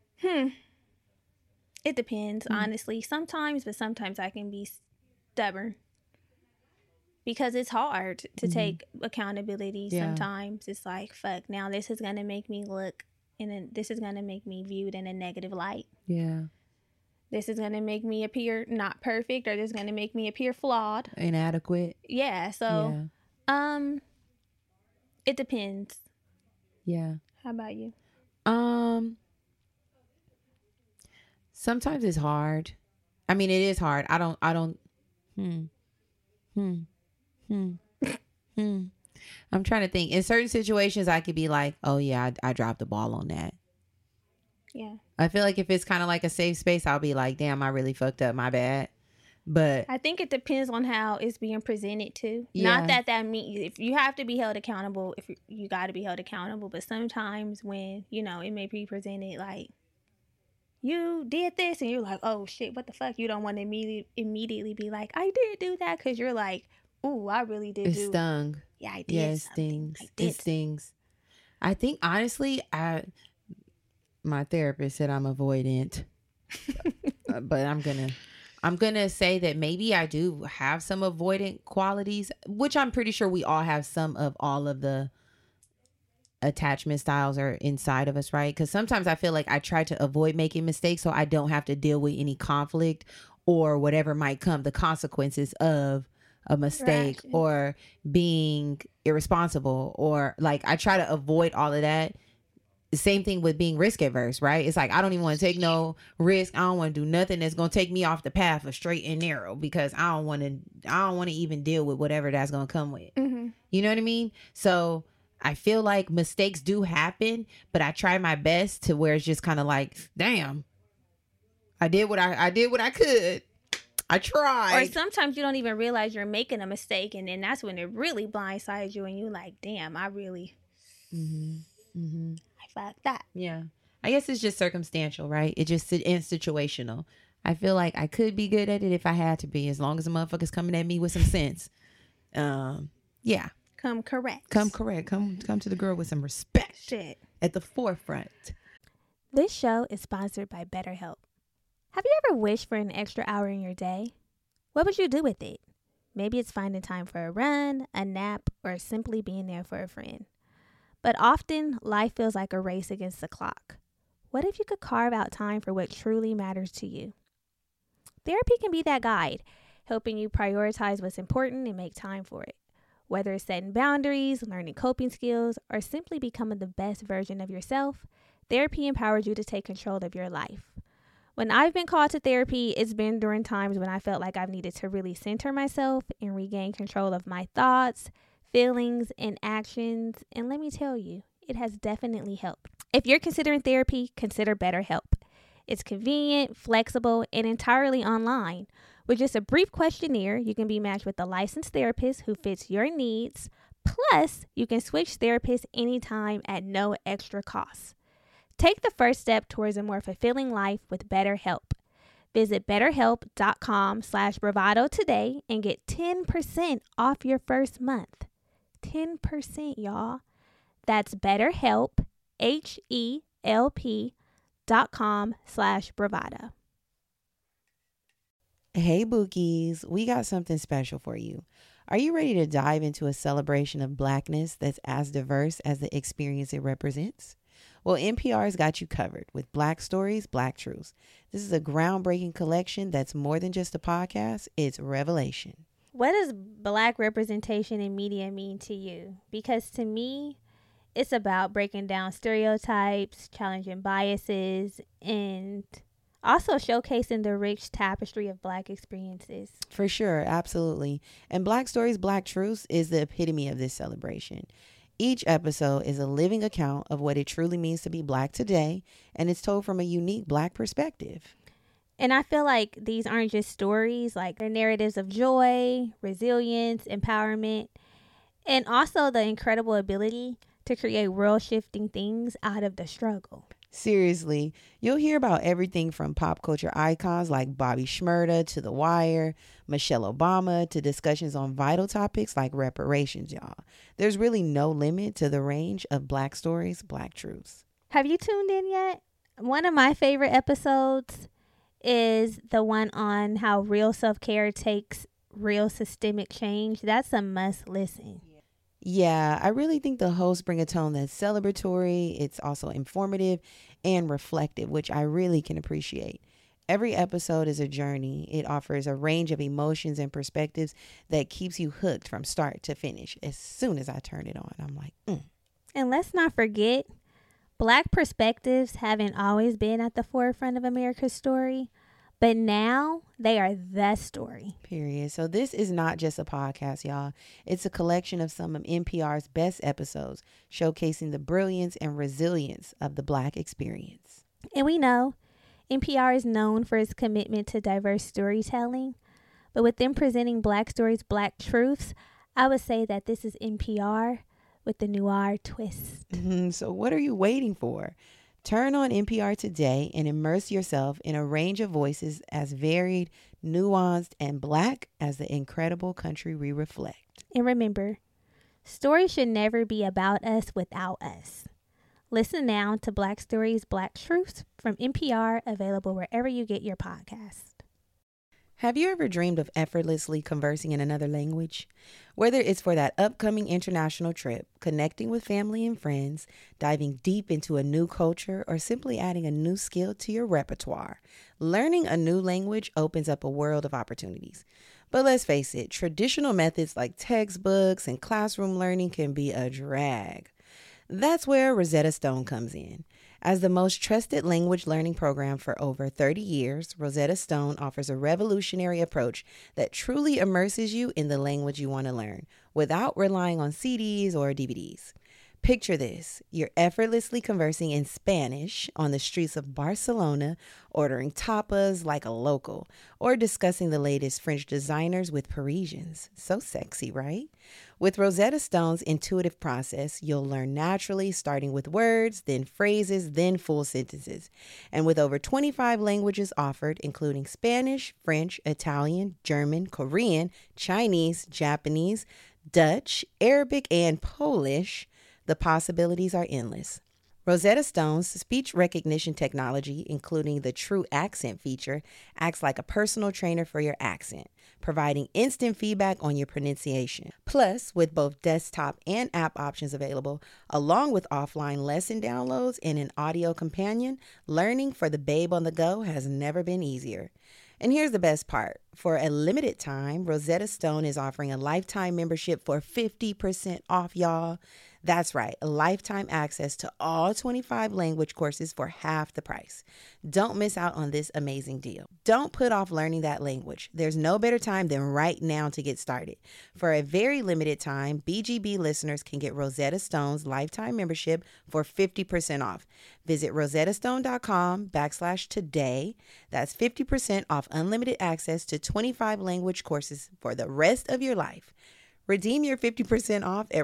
Speaker 2: It depends, honestly. Sometimes, but sometimes I can be stubborn. Because it's hard to take accountability. Sometimes it's like, fuck, now this is going to make me look, and then this is going to make me viewed in a negative light.
Speaker 1: Yeah.
Speaker 2: This is going to make me appear not perfect, or this is going to make me appear flawed.
Speaker 1: Inadequate.
Speaker 2: Yeah. So, it depends.
Speaker 1: Yeah.
Speaker 2: How about you?
Speaker 1: Sometimes it's hard. I mean, it is hard. I'm trying to think. In certain situations, I could be like, oh yeah, I dropped the ball on that.
Speaker 2: Yeah.
Speaker 1: I feel like if it's kind of like a safe space, I'll be like, damn, I really fucked up. My bad. But
Speaker 2: I think it depends on how it's being presented too. Yeah. Not that means if you have to be held accountable, if you got to be held accountable. But sometimes when, it may be presented like, you did this, and you're like, oh shit, what the fuck? You don't want to immediately be like, I did do that, because you're like, ooh, I really did. It
Speaker 1: stung.
Speaker 2: Yeah, I did.
Speaker 1: Yeah, it stings. It stings. I think honestly, my therapist said I'm avoidant, but I'm gonna say that maybe I do have some avoidant qualities, which I'm pretty sure we all have some of all of the attachment styles are inside of us, right? Because sometimes I feel like I try to avoid making mistakes so I don't have to deal with any conflict or whatever might come, the consequences of a mistake or being irresponsible, or like I try to avoid all of that. Same thing with being risk adverse, right? It's like I don't even want to take no risk. I don't want to do nothing that's gonna take me off the path of straight and narrow, because I don't want to even deal with whatever that's gonna come with. You know what I mean? So I feel like mistakes do happen, but I try my best to where it's just kind of like, damn, I did what I could. I tried.
Speaker 2: Or sometimes you don't even realize you're making a mistake, and then that's when it really blindsides you, and you're like, damn, I really, I fucked that.
Speaker 1: Yeah. I guess it's just circumstantial, right? It's just situational. I feel like I could be good at it if I had to be, as long as the motherfucker's coming at me with some sense. Yeah.
Speaker 2: Come correct.
Speaker 1: Come to the girl with some respect.
Speaker 2: Shit.
Speaker 1: At the forefront.
Speaker 2: This show is sponsored by BetterHelp. Have you ever wished for an extra hour in your day? What would you do with it? Maybe it's finding time for a run, a nap, or simply being there for a friend. But often, life feels like a race against the clock. What if you could carve out time for what truly matters to you? Therapy can be that guide, helping you prioritize what's important and make time for it. Whether it's setting boundaries, learning coping skills, or simply becoming the best version of yourself, therapy empowers you to take control of your life. When I've been called to therapy, it's been during times when I felt like I've needed to really center myself and regain control of my thoughts, feelings, and actions. And let me tell you, it has definitely helped. If you're considering therapy, consider BetterHelp. It's convenient, flexible, and entirely online. With just a brief questionnaire, you can be matched with a licensed therapist who fits your needs. Plus, you can switch therapists anytime at no extra cost. Take the first step towards a more fulfilling life with BetterHelp. Visit betterhelp.com/bravado today and get 10% off your first month. 10%, y'all. That's BetterHelp, HELP.com/bravado.
Speaker 1: Hey, Bookies, we got something special for you. Are you ready to dive into a celebration of Blackness that's as diverse as the experience it represents? Well, NPR's got you covered with Black Stories, Black Truths. This is a groundbreaking collection that's more than just a podcast, it's revelation.
Speaker 2: What does Black representation in media mean to you? Because to me, it's about breaking down stereotypes, challenging biases, and also showcasing the rich tapestry of Black experiences.
Speaker 1: For sure, absolutely. And Black Stories, Black Truths is the epitome of this celebration. Each episode is a living account of what it truly means to be Black today, and it's told from a unique Black perspective.
Speaker 2: And I feel like these aren't just stories, like they're narratives of joy, resilience, empowerment, and also the incredible ability to create world-shifting things out of the struggle.
Speaker 1: Seriously, you'll hear about everything from pop culture icons like Bobby Shmurda to The Wire, Michelle Obama, to discussions on vital topics like reparations, y'all. There's really no limit to the range of Black Stories, Black Truths.
Speaker 2: Have you tuned in yet? One of my favorite episodes is the one on how real self-care takes real systemic change. That's a must listen.
Speaker 1: Yeah, I really think the hosts bring a tone that's celebratory. It's also informative and reflective, which I really can appreciate. Every episode is a journey. It offers a range of emotions and perspectives that keeps you hooked from start to finish. As soon as I turn it on, I'm like,
Speaker 2: And let's not forget, Black perspectives haven't always been at the forefront of America's story, but now they are the story.
Speaker 1: Period. So this is not just a podcast, y'all. It's a collection of some of NPR's best episodes, showcasing the brilliance and resilience of the Black experience.
Speaker 2: And we know NPR is known for its commitment to diverse storytelling, but with them presenting Black Stories, Black Truths, I would say that this is NPR with the noir twist.
Speaker 1: So what are you waiting for? Turn on NPR today and immerse yourself in a range of voices as varied, nuanced, and Black as the incredible country we reflect.
Speaker 2: And remember, stories should never be about us without us. Listen now to Black Stories, Black Truths from NPR, available wherever you get your podcast.
Speaker 1: Have you ever dreamed of effortlessly conversing in another language? Whether it's for that upcoming international trip, connecting with family and friends, diving deep into a new culture, or simply adding a new skill to your repertoire, learning a new language opens up a world of opportunities. But let's face it, traditional methods like textbooks and classroom learning can be a drag. That's where Rosetta Stone comes in. As the most trusted language learning program for over 30 years, Rosetta Stone offers a revolutionary approach that truly immerses you in the language you want to learn without relying on CDs or DVDs. Picture this. You're effortlessly conversing in Spanish on the streets of Barcelona, ordering tapas like a local, or discussing the latest French designers with Parisians. So sexy, right? With Rosetta Stone's intuitive process, you'll learn naturally, starting with words, then phrases, then full sentences. And with over 25 languages offered, including Spanish, French, Italian, German, Korean, Chinese, Japanese, Dutch, Arabic, and Polish, the possibilities are endless. Rosetta Stone's speech recognition technology, including the True Accent feature, acts like a personal trainer for your accent, providing instant feedback on your pronunciation. Plus, with both desktop and app options available, along with offline lesson downloads and an audio companion, learning for the babe on the go has never been easier. And here's the best part. For a limited time, Rosetta Stone is offering a lifetime membership for 50% off, y'all. That's right, lifetime access to all 25 language courses for half the price. Don't miss out on this amazing deal. Don't put off learning that language. There's no better time than right now to get started. For a very limited time, BGB listeners can get Rosetta Stone's lifetime membership for 50% off. Visit rosettastone.com/today. That's 50% off unlimited access to 25 language courses for the rest of your life. Redeem your 50% off at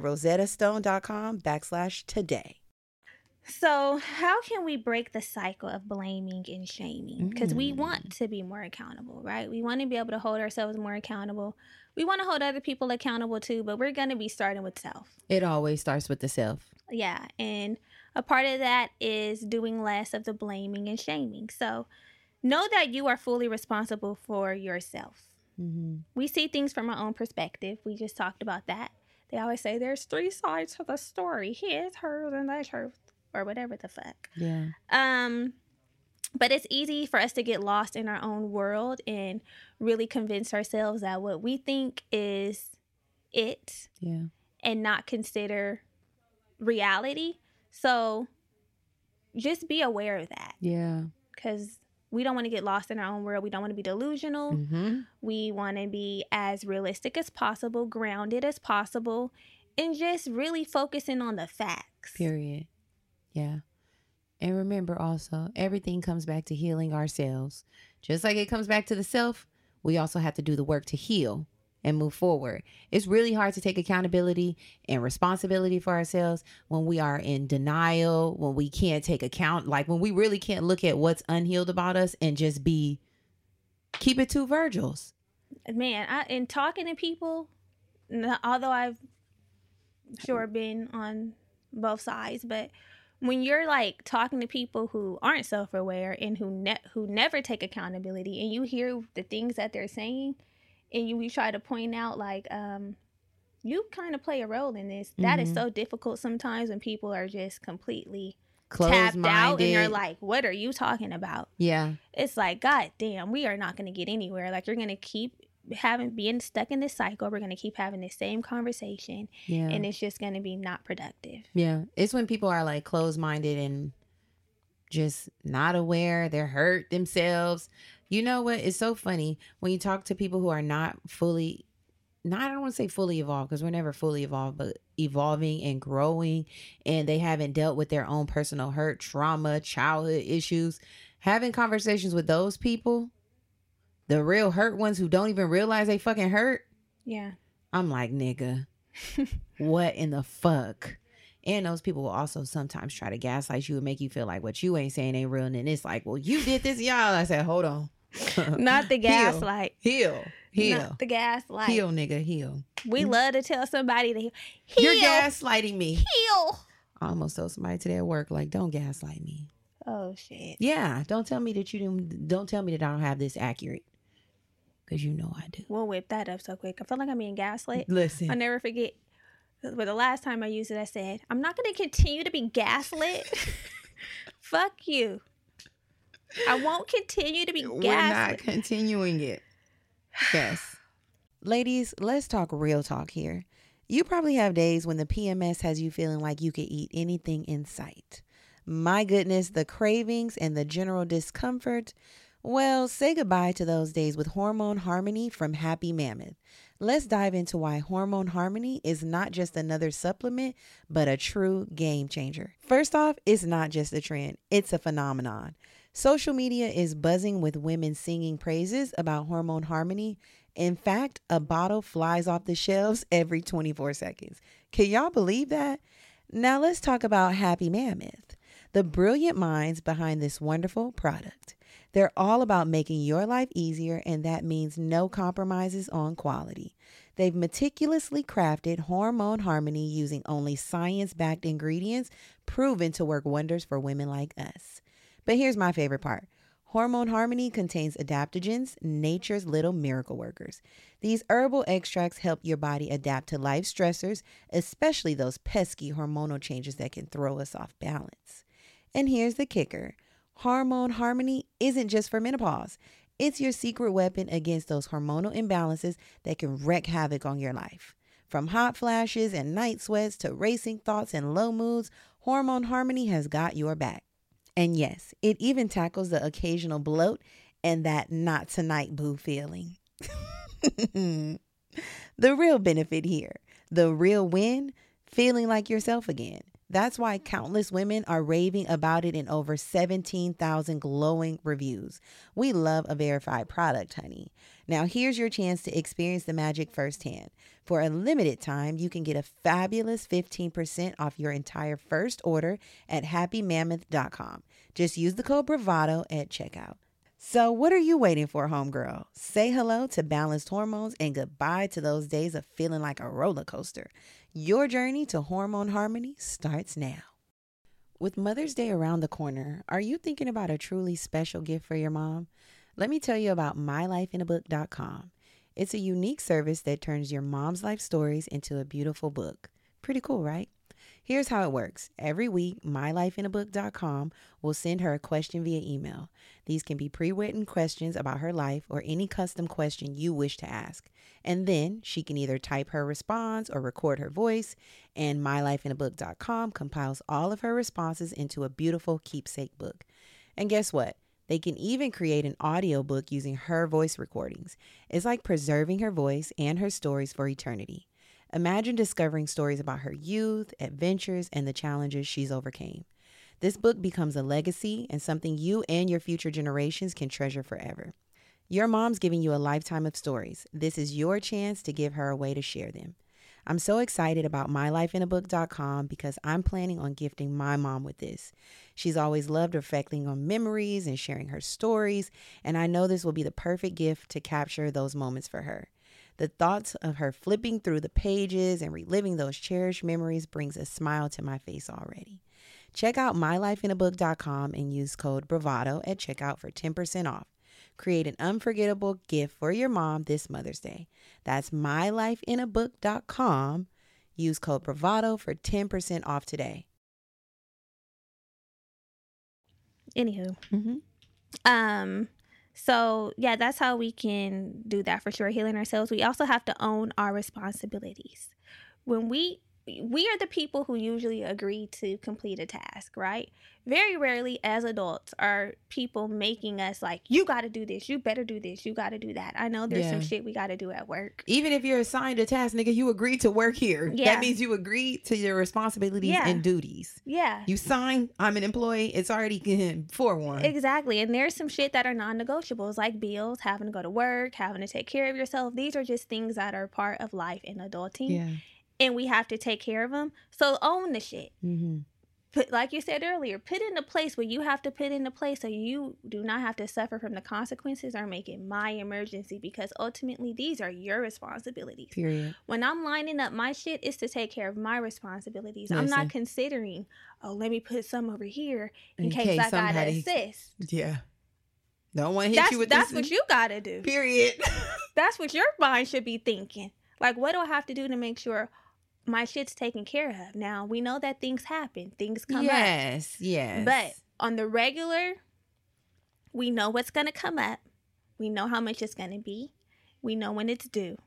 Speaker 1: rosettastone.com/today.
Speaker 2: So how can we break the cycle of blaming and shaming? Because we want to be more accountable, right? We want to be able to hold ourselves more accountable. We want to hold other people accountable too, but we're going to be starting with self.
Speaker 1: It always starts with the self.
Speaker 2: Yeah, and a part of that is doing less of the blaming and shaming. So know that you are fully responsible for yourself.
Speaker 1: Mm-hmm.
Speaker 2: We see things from our own perspective. We just talked about that. They always say there's 3 sides to the story. His, hers, and that's hers, or whatever the fuck.
Speaker 1: Yeah.
Speaker 2: But it's easy for us to get lost in our own world and really convince ourselves that what we think is it,
Speaker 1: Yeah.
Speaker 2: and not consider reality. So just be aware of that.
Speaker 1: Yeah.
Speaker 2: Because we don't want to get lost in our own world. We don't want to be delusional.
Speaker 1: Mm-hmm.
Speaker 2: We want to be as realistic as possible, grounded as possible, and just really focusing on the facts.
Speaker 1: Period. Yeah. And remember also, everything comes back to healing ourselves. Just like it comes back to the self, we also have to do the work to heal and move forward. It's really hard to take accountability and responsibility for ourselves when we are in denial, when we can't take account, like when we really can't look at what's unhealed about us and just keep it 2 Virgils.
Speaker 2: Man, in talking to people, although I've sure been on both sides, but when you're like talking to people who aren't self-aware and who never take accountability, and you hear the things that they're saying, and you try to point out like you kind of play a role in this. Mm-hmm. That is so difficult sometimes when people are just completely tapped out and you're like, what are you talking about?
Speaker 1: Yeah.
Speaker 2: It's like, God damn, we are not going to get anywhere. Like, you're going to keep being stuck in this cycle. We're going to keep having the same conversation.
Speaker 1: Yeah.
Speaker 2: And it's just going to be not productive.
Speaker 1: Yeah. It's when people are like closed-minded and just not aware. They're hurt themselves. You know what? It's so funny when you talk to people who are not I don't want to say fully evolved, because we're never fully evolved, but evolving and growing, and they haven't dealt with their own personal hurt, trauma, childhood issues. Having conversations with those people, the real hurt ones who don't even realize they fucking hurt.
Speaker 2: Yeah.
Speaker 1: I'm like, nigga, what in the fuck? And those people will also sometimes try to gaslight you and make you feel like what you ain't saying ain't real. And then it's like, well, you did this, y'all. I said, hold on.
Speaker 2: Not the gaslight.
Speaker 1: Heal.
Speaker 2: Not the gaslight.
Speaker 1: Heal, nigga, heal.
Speaker 2: We love to tell somebody to heal.
Speaker 1: You're gaslighting me.
Speaker 2: Heal.
Speaker 1: I almost told somebody today at work, like, don't gaslight me.
Speaker 2: Oh, shit.
Speaker 1: Yeah. Don't tell me that don't tell me that I don't have this accurate. Because you know I do.
Speaker 2: We'll whip that up so quick. I feel like I'm being gaslit.
Speaker 1: Listen.
Speaker 2: I'll never forget. But the last time I used it, I said, I'm not going to continue to be gaslit. Fuck you. I won't continue to be gaslit.
Speaker 1: We're not continuing it. Yes. Ladies, let's talk real talk here. You probably have days when the PMS has you feeling like you could eat anything in sight. My goodness, the cravings and the general discomfort. Well, say goodbye to those days with Hormone Harmony from Happy Mammoth. Let's dive into why Hormone Harmony is not just another supplement, but a true game changer. First off, it's not just a trend, it's a phenomenon. Social media is buzzing with women singing praises about Hormone Harmony. In fact, a bottle flies off the shelves every 24 seconds. Can y'all believe that? Now let's talk about Happy Mammoth, the brilliant minds behind this wonderful product. They're all about making your life easier, and that means no compromises on quality. They've meticulously crafted Hormone Harmony using only science-backed ingredients proven to work wonders for women like us. But here's my favorite part. Hormone Harmony contains adaptogens, nature's little miracle workers. These herbal extracts help your body adapt to life stressors, especially those pesky hormonal changes that can throw us off balance. And here's the kicker. Hormone Harmony isn't just for menopause. It's your secret weapon against those hormonal imbalances that can wreak havoc on your life. From hot flashes and night sweats to racing thoughts and low moods, Hormone Harmony has got your back. And yes, it even tackles the occasional bloat and that not tonight boo feeling. The real benefit here, the real win, feeling like yourself again. That's why countless women are raving about it in over 17,000 glowing reviews. We love a verified product, honey. Now here's your chance to experience the magic firsthand. For a limited time, you can get a fabulous 15% off your entire first order at happymammoth.com. Just use the code BRAVADO at checkout. So what are you waiting for, homegirl? Say hello to balanced hormones and goodbye to those days of feeling like a roller coaster. Your journey to hormone harmony starts now. With Mother's Day around the corner, are you thinking about a truly special gift for your mom? Let me tell you about mylifeinabook.com. It's a unique service that turns your mom's life stories into a beautiful book. Pretty cool, right? Here's how it works. Every week, mylifeinabook.com will send her a question via email. These can be pre-written questions about her life or any custom question you wish to ask. And then she can either type her response or record her voice, and mylifeinabook.com compiles all of her responses into a beautiful keepsake book. And guess what? They can even create an audiobook using her voice recordings. It's like preserving her voice and her stories for eternity. Imagine discovering stories about her youth, adventures, and the challenges she's overcame. This book becomes a legacy and something you and your future generations can treasure forever. Your mom's giving you a lifetime of stories. This is your chance to give her a way to share them. I'm so excited about mylifeinabook.com because I'm planning on gifting my mom with this. She's always loved reflecting on memories and sharing her stories, and I know this will be the perfect gift to capture those moments for her. The thoughts of her flipping through the pages and reliving those cherished memories brings a smile to my face already. Check out mylifeinabook.com and use code BRAVADO at checkout for 10% off. Create an unforgettable gift for your mom this Mother's Day. That's mylifeinabook.com. Use code BRAVADO for 10% off today.
Speaker 2: Anywho. So, yeah, that's how we can do that for sure, healing ourselves. We also have to own our responsibilities. When we are the people who usually agree to complete a task, right? Very rarely as adults are people making us like, you got to do this, you better do this, you got to do that. I know there's some shit we got to do at work.
Speaker 1: Even if you're assigned a task, nigga, you agreed to work here. Yeah. That means you agreed to your responsibilities and duties.
Speaker 2: Yeah.
Speaker 1: You sign, I'm an employee, it's already forewarned.
Speaker 2: Exactly. And there's some shit that are non-negotiables, like bills, having to go to work, having to take care of yourself. These are just things that are part of life in adulting. Yeah. And we have to take care of them. So own the shit. Mm-hmm. Put, like you said earlier, put in a place where you have to put in a place so you do not have to suffer from the consequences or make it my emergency, because ultimately these are your responsibilities. Period. When I'm lining up my shit, it's to take care of my responsibilities. Listen. I'm not considering, let me put some over here in case I got to assist.
Speaker 1: Yeah. Don't want to hit you with
Speaker 2: this. That's what you got to do.
Speaker 1: Period.
Speaker 2: That's what your mind should be thinking. Like, what do I have to do to make sure my shit's taken care of? Now, we know that things happen. Things come up.
Speaker 1: Yes.
Speaker 2: But on the regular, we know what's going to come up. We know how much it's going to be. We know when it's due.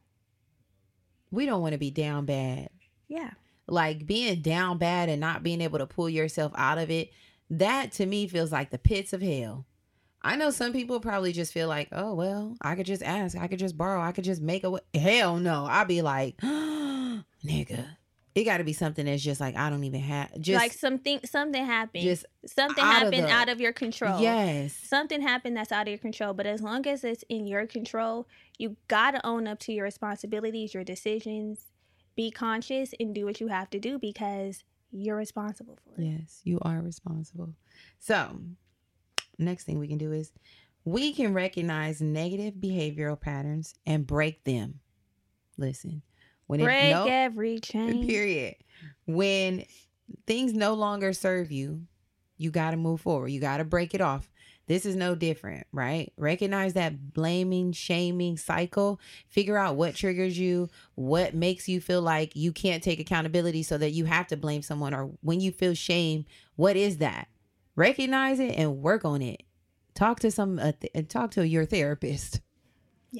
Speaker 1: We don't want to be down bad.
Speaker 2: Yeah.
Speaker 1: Like, being down bad and not being able to pull yourself out of it, that to me feels like the pits of hell. I know some people probably just feel like, oh, well, I could just ask. I could just borrow. I could just make a way. Hell no. I'd be like, nigga, it got to be something that's just like, I don't even have. Just
Speaker 2: like something happened. Just something happened out of your control.
Speaker 1: Yes.
Speaker 2: Something happened that's out of your control. But as long as it's in your control, you got to own up to your responsibilities, your decisions. Be conscious and do what you have to do because you're responsible for it.
Speaker 1: Yes, you are responsible. So next thing we can do is we can recognize negative behavioral patterns and break them. Listen, when
Speaker 2: break every chain.
Speaker 1: Period. When things no longer serve you, you got to move forward. You got to break it off. This is no different, right? Recognize that blaming, shaming cycle. Figure out what triggers you, what makes you feel like you can't take accountability so that you have to blame someone, or when you feel shame, what is that? Recognize it and work on it. Talk to your therapist.
Speaker 2: Yeah.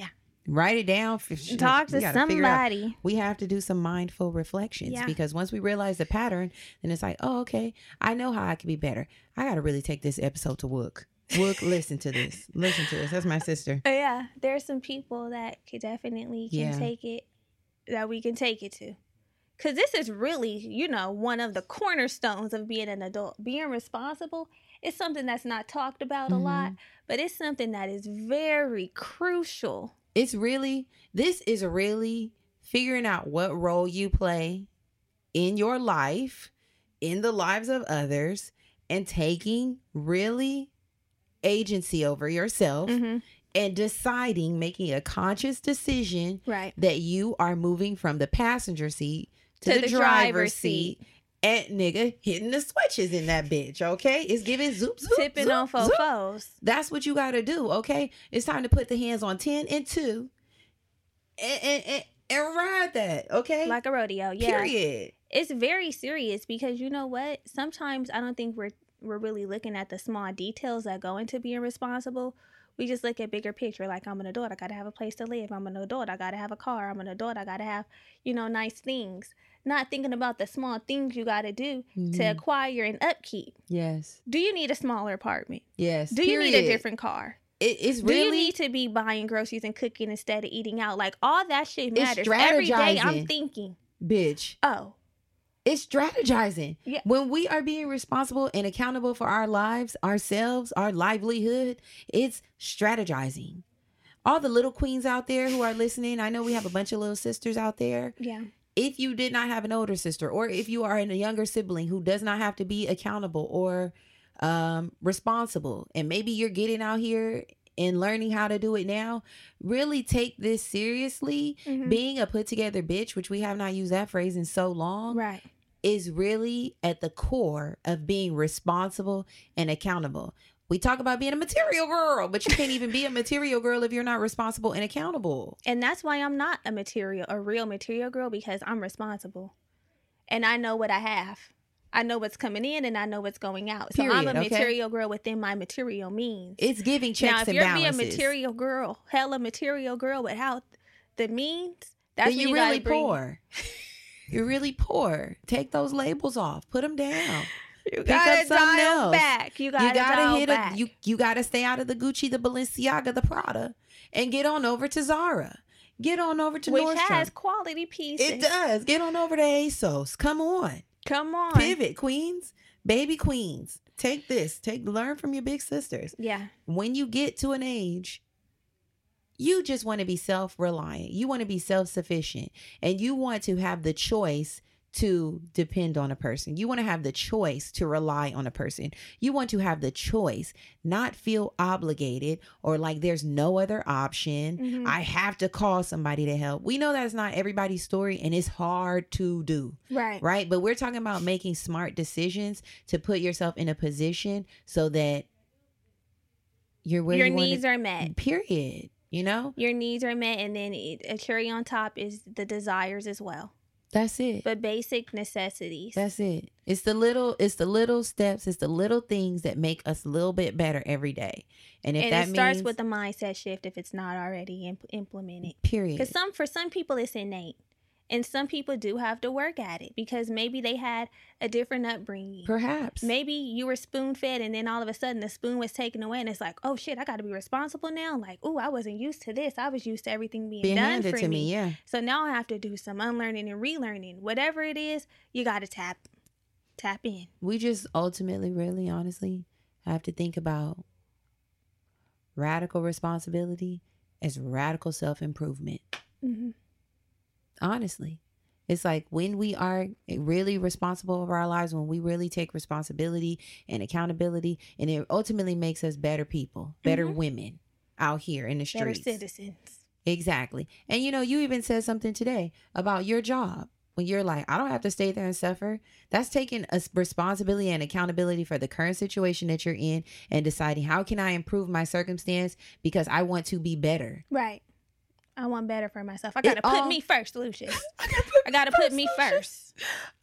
Speaker 1: Write it down.
Speaker 2: Talk to somebody.
Speaker 1: We have to do some mindful reflections because once we realize the pattern, then it's like, oh, okay, I know how I can be better. I got to really take this episode to Wook. Wook, listen to this. Listen to this. That's my sister.
Speaker 2: Yeah, there's some people that could definitely take it, that we can take it to. Because this is really, you know, one of the cornerstones of being an adult. Being responsible is something that's not talked about a lot, but it's something that is very crucial.
Speaker 1: This is really figuring out what role you play in your life, in the lives of others, and taking really agency over yourself and deciding, making a conscious decision that you are moving from the passenger seat to the driver's seat. And nigga hitting the switches in that bitch, okay? It's giving zoop, zoop,
Speaker 2: tipping
Speaker 1: zoop,
Speaker 2: on fofos.
Speaker 1: That's what you got to do, okay? It's time to put the hands on 10 and 2 and ride that, okay?
Speaker 2: Like a rodeo, yeah.
Speaker 1: Period.
Speaker 2: It's very serious because you know what? Sometimes I don't think we're really looking at the small details that go into being responsible. We just look at bigger picture. Like, I'm an adult, I got to have a place to live. I'm an adult, I got to have a car. I'm an adult, I got to have, you know, nice things. Not thinking about the small things you got to do to acquire and upkeep.
Speaker 1: Yes.
Speaker 2: Do you need a smaller apartment?
Speaker 1: Yes.
Speaker 2: Do you need a different car?
Speaker 1: It's
Speaker 2: really.
Speaker 1: Do
Speaker 2: you need to be buying groceries and cooking instead of eating out? Like, all that shit matters. Every day I'm thinking,
Speaker 1: bitch.
Speaker 2: Oh.
Speaker 1: It's strategizing.
Speaker 2: Yeah.
Speaker 1: When we are being responsible and accountable for our lives, ourselves, our livelihood, it's strategizing. All the little queens out there who are listening, I know we have a bunch of little sisters out there.
Speaker 2: Yeah.
Speaker 1: If you did not have an older sister, or if you are a younger sibling who does not have to be accountable or responsible, and maybe you're getting out here and learning how to do it now, really take this seriously. Being a put together bitch, which we have not used that phrase in so long,
Speaker 2: right,
Speaker 1: is really at the core of being responsible and accountable. We talk about being a material girl, but you can't even be a material girl if you're not responsible and accountable.
Speaker 2: And that's why I'm not a real material girl, because I'm responsible. And I know what I have. I know what's coming in and I know what's going out. So I'm a material girl within my material means.
Speaker 1: It's giving checks and balances.
Speaker 2: Now, if you're being a material girl, hella material girl without the means, that's when
Speaker 1: you're really poor. You're really poor. Take those labels off. Put them down.
Speaker 2: You gotta dial back. You gotta hit back.
Speaker 1: You gotta stay out of the Gucci, the Balenciaga, the Prada, and get on over to Zara. Get on over to Nordstrom.
Speaker 2: Which has quality pieces.
Speaker 1: It does. Get on over to ASOS. Come on. Pivot, queens, baby queens. Take this. Learn from your big sisters.
Speaker 2: Yeah.
Speaker 1: When you get to an age, you just want to be self-reliant. You want to be self-sufficient, and you want to have the choice to depend on a person. You want to have the choice to rely on a person. You want to have the choice, not feel obligated or like there's no other option. I have to call somebody to help. We know that's not everybody's story, and it's hard to do. Right. But we're talking about making smart decisions to put yourself in a position so that you're where
Speaker 2: your needs are met.
Speaker 1: Period. You know?
Speaker 2: Your needs are met, and then a cherry on top is the desires as well.
Speaker 1: That's it.
Speaker 2: But basic necessities.
Speaker 1: That's it. It's the little steps. It's the little things that make us a little bit better every day. And if that
Speaker 2: starts with the mindset shift if it's not already implemented.
Speaker 1: Period.
Speaker 2: Because for some people it's innate. And some people do have to work at it because maybe they had a different upbringing.
Speaker 1: Perhaps.
Speaker 2: Maybe you were spoon fed and then all of a sudden the spoon was taken away and it's like, oh shit, I got to be responsible now. Like, oh, I wasn't used to this. I was used to everything being done
Speaker 1: handed
Speaker 2: for
Speaker 1: to
Speaker 2: me.
Speaker 1: Yeah.
Speaker 2: So now I have to do some unlearning and relearning. Whatever it is, you got to tap in.
Speaker 1: We just ultimately, really, honestly, have to think about radical responsibility as radical self-improvement. Honestly, it's like when we are really responsible of our lives, when we really take responsibility and accountability, and it ultimately makes us better people, better women out here in the streets.
Speaker 2: Better citizens.
Speaker 1: Exactly. And you know, you even said something today about your job. When you're like, I don't have to stay there and suffer. That's taking a responsibility and accountability for the current situation that you're in and deciding, how can I improve my circumstance because I want to be better.
Speaker 2: Right. I want better for myself. I gotta put me first, Lucius. I gotta put me first.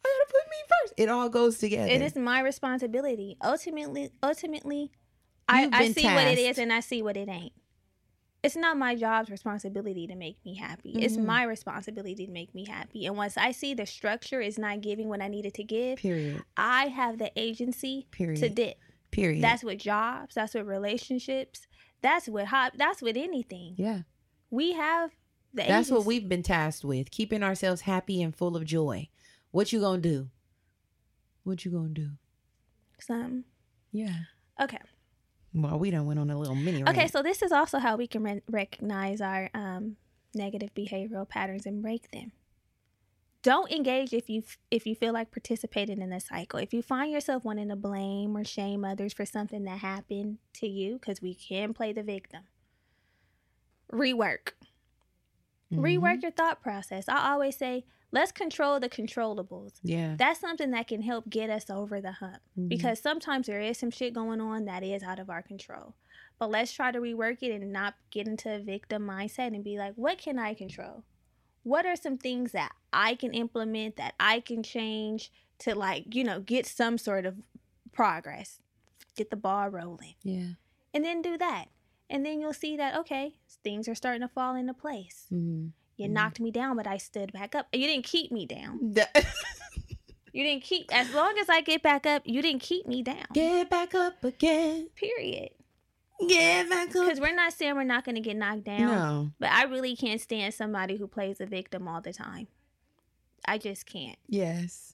Speaker 1: It all goes together.
Speaker 2: It is my responsibility. Ultimately, I see what it is and I see what it ain't. it's not my job's responsibility to make me happy. It's my responsibility to make me happy. And once I see the structure is not giving what I needed to give,
Speaker 1: Period.
Speaker 2: I have the agency
Speaker 1: Period.
Speaker 2: to dip.
Speaker 1: Period.
Speaker 2: That's with jobs. That's with relationships. That's with anything.
Speaker 1: Yeah.
Speaker 2: We have the
Speaker 1: That's
Speaker 2: agency.
Speaker 1: what we've been tasked with, keeping ourselves happy and full of joy. What you gonna do? What you gonna do?
Speaker 2: Some.
Speaker 1: Yeah.
Speaker 2: Okay.
Speaker 1: Well, we done went on a little mini rant.
Speaker 2: Okay, so this is also how we can recognize our negative behavioral patterns and break them. Don't engage if you feel like participating in the cycle. If you find yourself wanting to blame or shame others for something that happened to you, because we can play the victim. Rework. Rework your thought process. I always say, let's control the controllables.
Speaker 1: Yeah.
Speaker 2: That's something that can help get us over the hump. Because sometimes there is some shit going on that is out of our control. But let's try to rework it and not get into a victim mindset and be like, what can I control? What are some things that I can implement, that I can change to, like, you know, get some sort of progress, get the ball rolling.
Speaker 1: Yeah.
Speaker 2: And then do that. And then you'll see that, okay, things are starting to fall into place. You knocked me down, but I stood back up. You didn't keep me down. You didn't keep, as long as I get back up, you didn't keep me down.
Speaker 1: Get back up again.
Speaker 2: Period.
Speaker 1: Get back up.
Speaker 2: Because we're not saying we're not going to get knocked down.
Speaker 1: No.
Speaker 2: But I really can't stand somebody who plays a victim all the time. I just can't.
Speaker 1: Yes.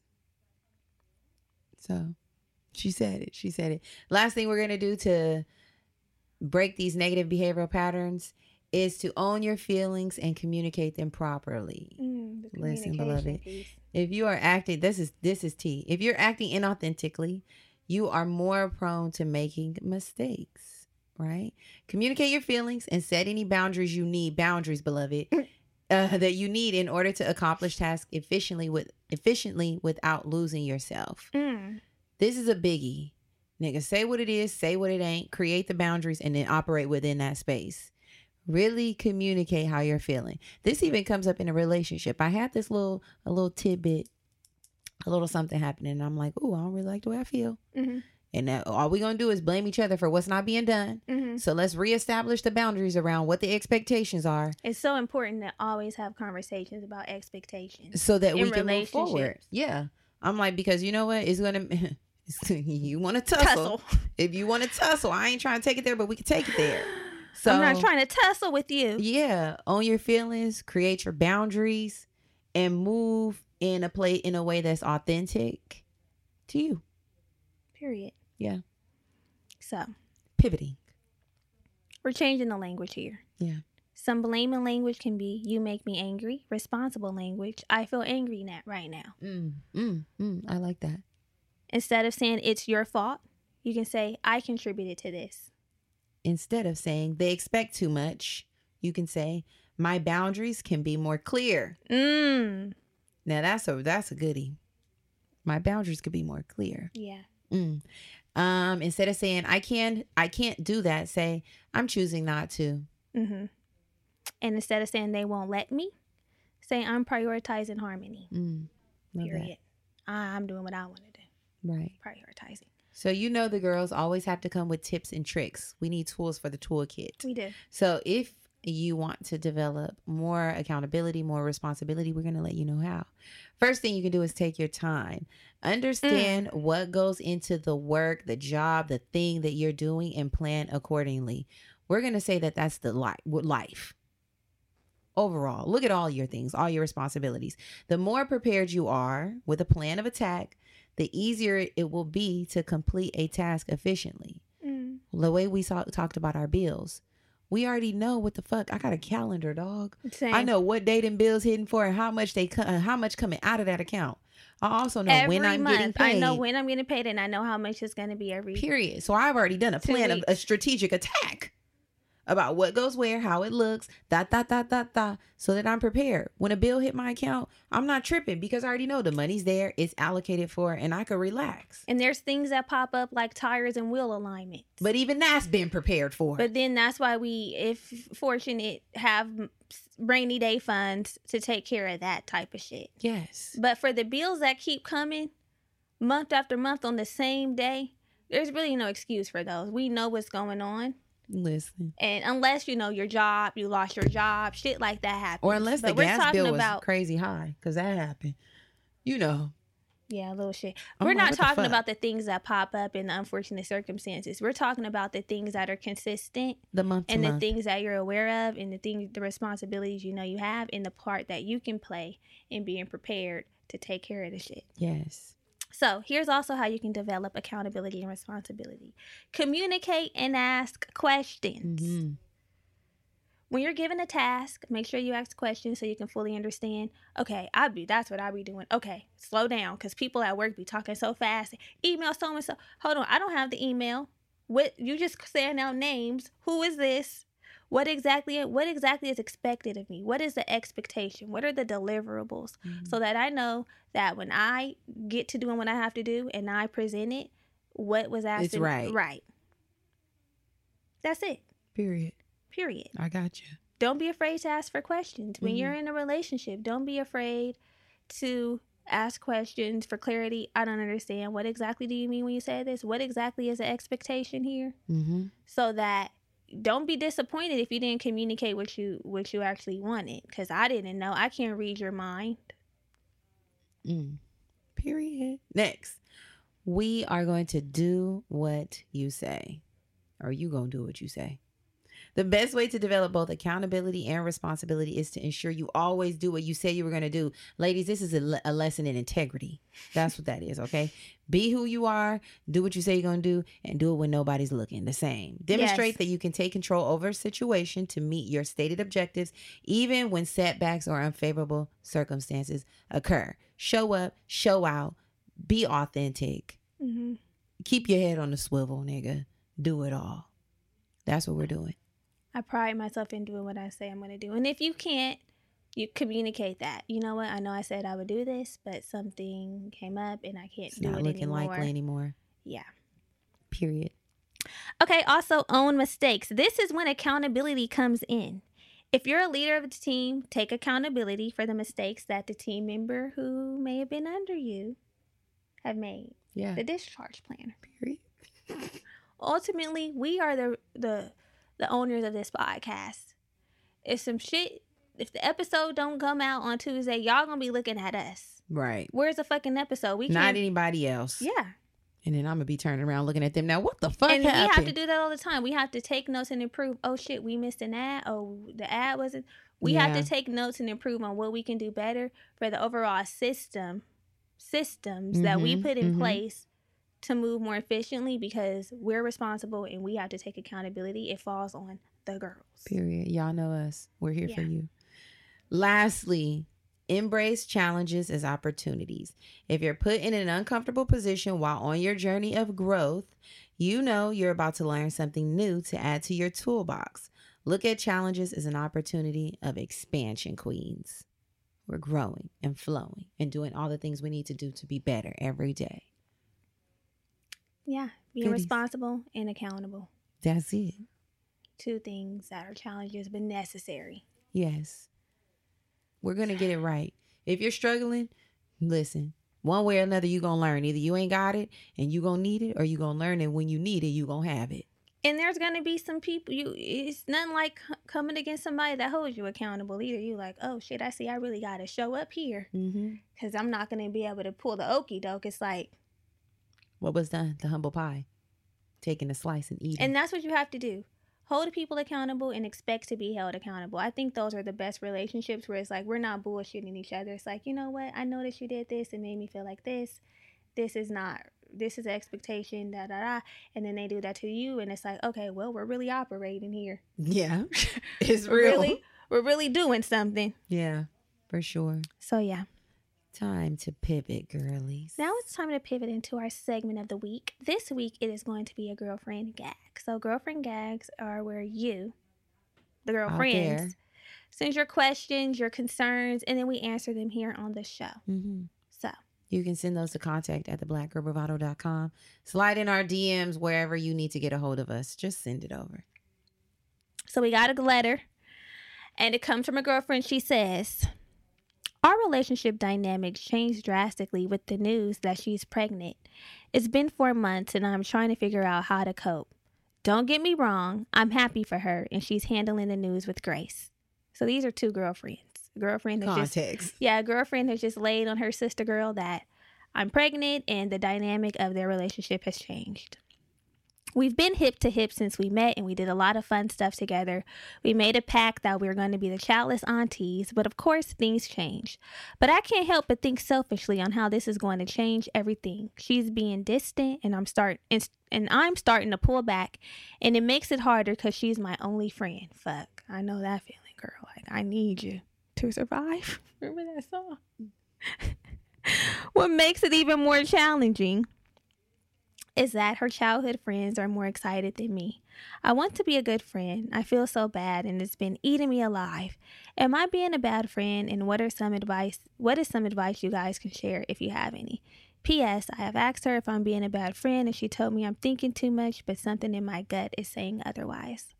Speaker 1: So, she said it. She said it. Last thing we're going to do to break these negative behavioral patterns is to own your feelings and communicate them properly. Listen, beloved.
Speaker 2: Piece.
Speaker 1: If you are acting, this is tea. If you're acting inauthentically, you are more prone to making mistakes, right? Communicate your feelings and set any boundaries you need. Boundaries, beloved, that you need in order to accomplish tasks efficiently without losing yourself. This is a biggie. Nigga, say what it is, say what it ain't, create the boundaries, and then operate within that space. Really communicate how you're feeling. This even comes up in a relationship. I had this a little tidbit, a little something happening, and I'm like, ooh, I don't really like the way I feel. And all we're going to do is blame each other for what's not being done. So let's reestablish the boundaries around what the expectations are. It's
Speaker 2: so important to always have conversations about expectations.
Speaker 1: So that we can move forward. Yeah. I'm like, because you know what? It's going to... You want to tussle. If you want to tussle, I ain't trying to take it there, but we can take it there. So
Speaker 2: I'm not trying to tussle with you.
Speaker 1: Yeah. Own your feelings, create your boundaries, and move in a way that's authentic to you.
Speaker 2: Period.
Speaker 1: Yeah.
Speaker 2: So
Speaker 1: pivoting.
Speaker 2: We're changing the language here.
Speaker 1: Yeah.
Speaker 2: Some blaming language can be, you make me angry. Responsible language, I feel angry right now.
Speaker 1: I like that.
Speaker 2: Instead of saying it's your fault, you can say, I contributed to this.
Speaker 1: Instead of saying they expect too much, you can say, my boundaries can be more clear. Now that's a goodie. My boundaries could be more clear.
Speaker 2: Yeah.
Speaker 1: Instead of saying I can't do that, say I'm choosing not to.
Speaker 2: And instead of saying they won't let me, say I'm prioritizing harmony. Period. I'm doing what I want to do.
Speaker 1: Right.
Speaker 2: Prioritizing.
Speaker 1: So the girls always have to come with tips and tricks. We need tools for the toolkit.
Speaker 2: We do.
Speaker 1: So if you want to develop more accountability, more responsibility, we're going to let you know how. First thing you can do is take your time. Understand what goes into the work, the job, the thing that you're doing, and plan accordingly. We're going to say that that's the life. Overall, look at all your things, all your responsibilities. The more prepared you are with a plan of attack, the easier it will be to complete a task efficiently. The way we talked about our bills, we already know what the fuck. I got a calendar, dog.
Speaker 2: Same.
Speaker 1: I know what date and bills hitting for and how much coming out of that account. I also know
Speaker 2: every
Speaker 1: when I'm
Speaker 2: month,
Speaker 1: getting paid.
Speaker 2: I know when I'm getting paid, and I know how much it's going to be every
Speaker 1: period. So I've already done a plan of a strategic attack about what goes where, how it looks, so that I'm prepared. When a bill hit my account, I'm not tripping because I already know the money's there, it's allocated for, and I can relax.
Speaker 2: And there's things that pop up like tires and wheel alignments.
Speaker 1: But even that's been prepared for.
Speaker 2: But then that's why we, if fortunate, have rainy day funds to take care of that type of shit.
Speaker 1: Yes.
Speaker 2: But for the bills that keep coming month after month on the same day, there's really no excuse for those. We know what's going on.
Speaker 1: Listen.
Speaker 2: And unless, you lost your job, shit like that happens.
Speaker 1: Or unless the gas bill was crazy high, because that happened.
Speaker 2: Yeah, a little shit.
Speaker 1: I'm
Speaker 2: We're
Speaker 1: like,
Speaker 2: not
Speaker 1: what the
Speaker 2: talking
Speaker 1: fuck?
Speaker 2: about the things that pop up in the unfortunate circumstances. We're talking about the things that are consistent
Speaker 1: The month to
Speaker 2: and the
Speaker 1: month.
Speaker 2: things that you're aware of and the responsibilities you have and the part that you can play in being prepared to take care of the shit.
Speaker 1: Yes.
Speaker 2: So here's also how you can develop accountability and responsibility. Communicate and ask questions.
Speaker 1: Mm-hmm.
Speaker 2: When you're given a task, make sure you ask questions so you can fully understand. Okay, that's what I be doing. Okay, slow down, because people at work be talking so fast. Email so and so. Hold on, I don't have the email. What you just saying out names? Who is this? What exactly is expected of me? What is the expectation? What are the deliverables?
Speaker 1: Mm-hmm.
Speaker 2: So that I know that when I get to doing what I have to do and I present it, what was asked.
Speaker 1: It's right.
Speaker 2: Right. That's it.
Speaker 1: Period. I got you.
Speaker 2: Don't be afraid to ask for questions. When
Speaker 1: Mm-hmm.
Speaker 2: you're in a relationship, don't be afraid to ask questions for clarity. I don't understand. What exactly do you mean when you say this? What exactly is the expectation here?
Speaker 1: Mm-hmm.
Speaker 2: So that don't be disappointed if you didn't communicate what you actually wanted. Because I didn't know. I can't read your mind.
Speaker 1: Period. Next, we are going to do what you say. Or you gonna do what you say. The best way to develop both accountability and responsibility is to ensure you always do what you say you were going to do. Ladies, this is a lesson in integrity. That's what that is, okay? Be who you are, do what you say you're going to do, and do it when nobody's looking. The same. Demonstrate that you can take control over a situation to meet your stated objectives, even when setbacks or unfavorable circumstances occur. Show up, show out, be authentic.
Speaker 2: Mm-hmm.
Speaker 1: Keep your head on the swivel, nigga. Do it all. That's what we're doing.
Speaker 2: I pride myself in doing what I say I'm going to do. And if you can't, you communicate that. You know what? I know I said I would do this, but something came up and I can't do it anymore.
Speaker 1: It's not looking likely anymore.
Speaker 2: Yeah.
Speaker 1: Period.
Speaker 2: Okay, also own mistakes. This is when accountability comes in. If you're a leader of the team, take accountability for the mistakes that the team member who may have been under you have made.
Speaker 1: Yeah.
Speaker 2: The discharge planner.
Speaker 1: Period.
Speaker 2: Ultimately, we are the owners of this podcast. If the episode don't come out on Tuesday, y'all gonna be looking at us.
Speaker 1: Right.
Speaker 2: Where's the fucking episode?
Speaker 1: Not anybody else.
Speaker 2: Yeah.
Speaker 1: And then I'm gonna be turning around looking at them now. What the fuck happened?
Speaker 2: And we have to do that all the time. We have to take notes and improve. Oh shit, we missed an ad. Oh, the ad wasn't. We have to take notes and improve on what we can do better for the overall systems that we put in place to move more efficiently, because we're responsible and we have to take accountability. It falls on the girls.
Speaker 1: Period. Y'all know us. We're here for you. Lastly, embrace challenges as opportunities. If you're put in an uncomfortable position while on your journey of growth, you know you're about to learn something new to add to your toolbox. Look at challenges as an opportunity of expansion, queens. We're growing and flowing and doing all the things we need to do to be better every day.
Speaker 2: Yeah, being responsible and accountable.
Speaker 1: That's it.
Speaker 2: Two things that are challenges but necessary.
Speaker 1: Yes. We're going to get it right. If you're struggling, listen. One way or another, you're going to learn. Either you ain't got it and you're going to need it, or you're going to learn it. When you need it, you're going to have it.
Speaker 2: And there's going to be some people, it's nothing like coming against somebody that holds you accountable either. You like, oh shit, I see I really got to show up here. Because I'm not going to be able to pull the okie doke. It's like,
Speaker 1: what was done? The humble pie. Taking a slice and eating.
Speaker 2: And that's what you have to do. Hold people accountable and expect to be held accountable. I think those are the best relationships, where it's like we're not bullshitting each other. It's like, you know what? I know that you did this. It made me feel like this. This is the expectation, da da da. And then they do that to you. And it's like, okay, well, we're really operating here.
Speaker 1: Yeah. It's real.
Speaker 2: We're really doing something.
Speaker 1: Yeah, for sure.
Speaker 2: So yeah.
Speaker 1: Time to pivot, girlies.
Speaker 2: Now it's time to pivot into our segment of the week. This week, it is going to be a girlfriend gag. So girlfriend gags are where you, the girlfriends, send your questions, your concerns, and then we answer them here on the show. So
Speaker 1: you can send those to contact@theblackgirlbravado.com. Slide in our DMs wherever you need to get a hold of us. Just send it over.
Speaker 2: So we got a letter, and it comes from a girlfriend. She says, our relationship dynamics changed drastically with the news that she's pregnant. It's been 4 months and I'm trying to figure out how to cope. Don't get me wrong, I'm happy for her, and she's handling the news with grace. So these are two girlfriends. Girlfriend has just laid on her sister girl that I'm pregnant, and the dynamic of their relationship has changed. We've been hip to hip since we met, and we did a lot of fun stuff together. We made a pact that we were going to be the childless aunties, but of course things change. But I can't help but think selfishly on how this is going to change everything. She's being distant, and I'm starting to pull back, and it makes it harder because she's my only friend. Fuck, I know that feeling, girl. Like, I need you to survive. Remember that song? What makes it even more challenging is that her childhood friends are more excited than me. I want to be a good friend. I feel so bad, and it's been eating me alive. Am I being a bad friend, and what is some advice you guys can share if you have any? P.S. I have asked her if I'm being a bad friend, and she told me I'm thinking too much, but something in my gut is saying otherwise.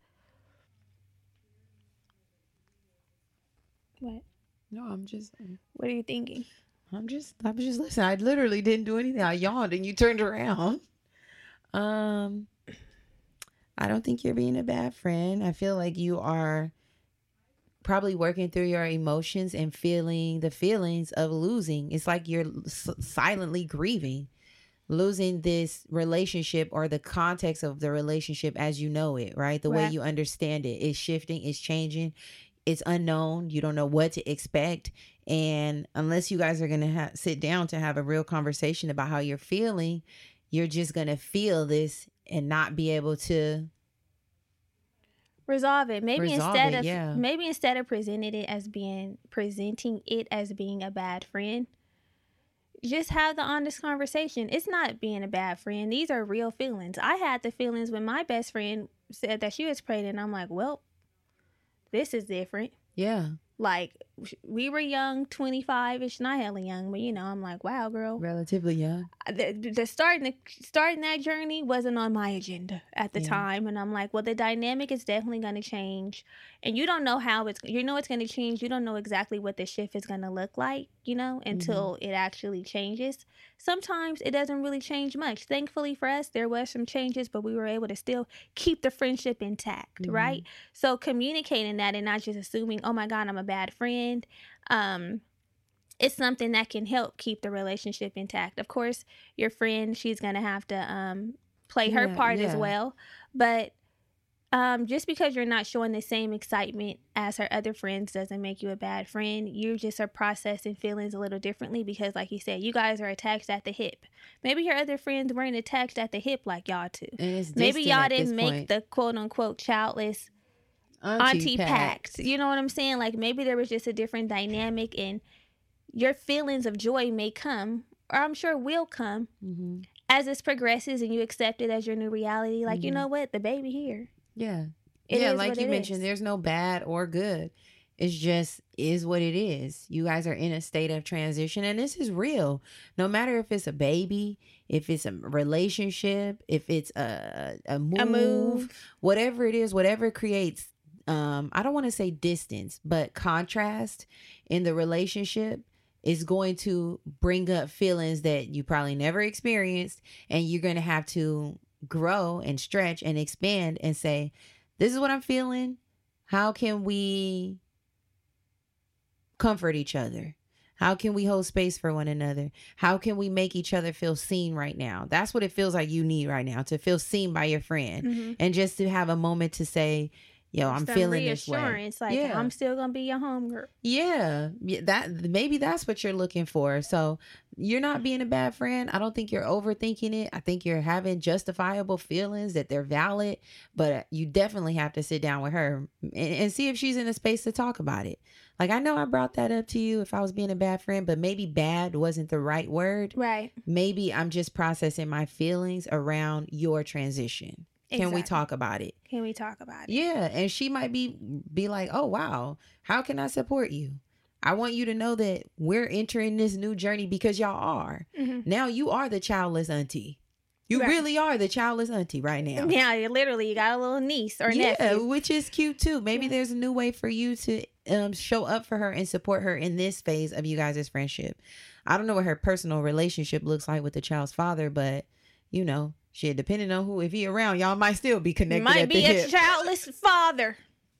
Speaker 2: What?
Speaker 1: No, I'm just.
Speaker 2: What are you thinking?
Speaker 1: I'm just listening. I literally didn't do anything. I yawned and you turned around. I don't think you're being a bad friend. I feel like you are probably working through your emotions and feeling the feelings of losing. It's like you're silently grieving, losing this relationship or the context of the relationship as you know it, right? The way you understand it is shifting, it's changing, it's unknown. You don't know what to expect. And unless you guys are going to sit down to have a real conversation about how you're feeling, you're just going to feel this and not be able to
Speaker 2: resolve it. Maybe instead of presenting it as being a bad friend, just have the honest conversation. It's not being a bad friend. These are real feelings. I had the feelings when my best friend said that she was pregnant. I'm like, well, this is different.
Speaker 1: Yeah.
Speaker 2: Like, we were young, 25-ish, not hella young, but, I'm like, wow, girl.
Speaker 1: Relatively young.
Speaker 2: The starting that journey wasn't on my agenda at the time. And I'm like, well, the dynamic is definitely going to change. And you don't know how it's going to change. You don't know exactly what the shift is going to look like, until it actually changes. Sometimes it doesn't really change much. Thankfully for us, there was some changes, but we were able to still keep the friendship intact, right? So communicating that and not just assuming, oh my God, I'm a bad friend. It's something that can help keep the relationship intact. Of course, your friend, she's going to have to play her part as well. But just because you're not showing the same excitement as her other friends doesn't make you a bad friend. You just are processing feelings a little differently because, like you said, you guys are attached at the hip. Maybe your other friends weren't attached at the hip like y'all two. Maybe y'all didn't make the quote-unquote childless auntie pact. You know what I'm saying? Like, maybe there was just a different dynamic, and your feelings of joy may come, or I'm sure will come, as this progresses and you accept it as your new reality. Like, you know what? The baby here.
Speaker 1: Yeah. Like you mentioned, there's no bad or good. It's just is what it is. You guys are in a state of transition, and this is real. No matter if it's a baby, if it's a relationship, if it's a move, whatever it is, whatever creates, I don't want to say distance, but contrast in the relationship is going to bring up feelings that you probably never experienced, and you're going to have to grow and stretch and expand and say, this is what I'm feeling. How can we comfort each other? How can we hold space for one another? How can we make each other feel seen right now? That's what it feels like you need right now, to feel seen by your friend, and just to have a moment to say, yo, I'm feeling this way.
Speaker 2: Like, I'm still gonna be your homegirl.
Speaker 1: Yeah, that maybe that's what you're looking for. So you're not being a bad friend. I don't think you're overthinking it. I think you're having justifiable feelings that they're valid, but you definitely have to sit down with her and see if she's in a space to talk about it. Like, I know I brought that up to you if I was being a bad friend, but maybe bad wasn't the right word.
Speaker 2: Right.
Speaker 1: Maybe I'm just processing my feelings around your transition. Can we talk about it? Yeah. And she might be like, oh, wow, how can I support you? I want you to know that we're entering this new journey because y'all are. Now you are the childless auntie. You really are the childless auntie right now.
Speaker 2: Yeah, you got a little niece or nephew.
Speaker 1: Yeah, which is cute too. Maybe there's a new way for you to show up for her and support her in this phase of you guys' friendship. I don't know what her personal relationship looks like with the child's father, but Shit, depending on who, if he around, y'all might still be connected.
Speaker 2: Might be
Speaker 1: a
Speaker 2: childless father.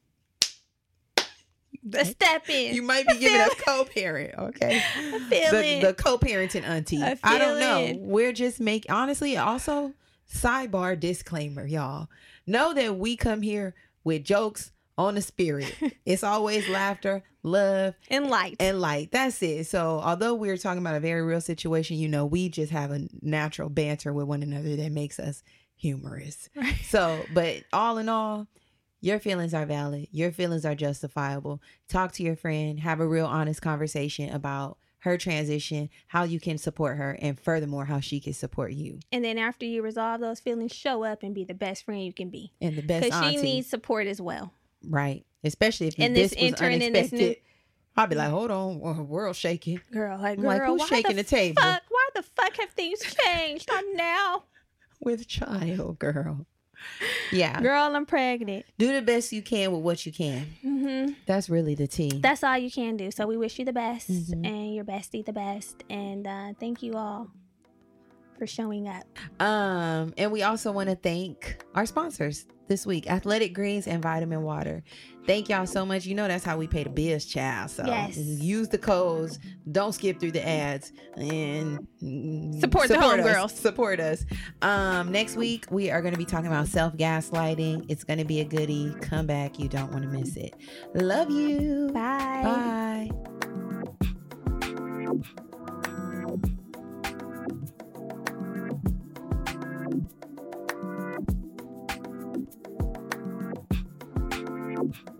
Speaker 2: Step in.
Speaker 1: You might be giving a co-parent, okay?
Speaker 2: I feel
Speaker 1: The co-parenting auntie. I don't know. We're just honestly, also, sidebar disclaimer, y'all. Know that we come here with jokes on the spirit. It's always laughter, love,
Speaker 2: and light.
Speaker 1: That's it. So although we're talking about a very real situation, you know, we just have a natural banter with one another that makes us humorous.
Speaker 2: Right.
Speaker 1: So, but all in all, your feelings are valid. Your feelings are justifiable. Talk to your friend. Have a real honest conversation about her transition, how you can support her, and furthermore, how she can support you.
Speaker 2: And then after you resolve those feelings, show up and be the best friend you can be.
Speaker 1: And the best auntie.
Speaker 2: Because she needs support as well.
Speaker 1: Right. Especially if
Speaker 2: and
Speaker 1: this
Speaker 2: was
Speaker 1: unexpected.
Speaker 2: In this new...
Speaker 1: I'll be like, hold on, world shaking.
Speaker 2: Girl,
Speaker 1: who's shaking the table?
Speaker 2: Why the fuck have things changed? I'm now
Speaker 1: with child, girl. Yeah.
Speaker 2: Girl, I'm pregnant.
Speaker 1: Do the best you can with what you can.
Speaker 2: Mm-hmm.
Speaker 1: That's really the team.
Speaker 2: That's all you can do. So we wish you the best and your bestie the best. And thank you all for showing up.
Speaker 1: And we also want to thank our sponsors this week, Athletic Greens and Vitamin Water. Thank y'all so much. You know that's how we pay the bills, child. So
Speaker 2: yes.
Speaker 1: Use the codes. Don't skip through the ads and
Speaker 2: support the homegirls.
Speaker 1: Support us. Next week we are going to be talking about self-gaslighting. It's going to be a goodie. Come back. You don't want to miss it. Love you.
Speaker 2: Bye.
Speaker 1: Bye.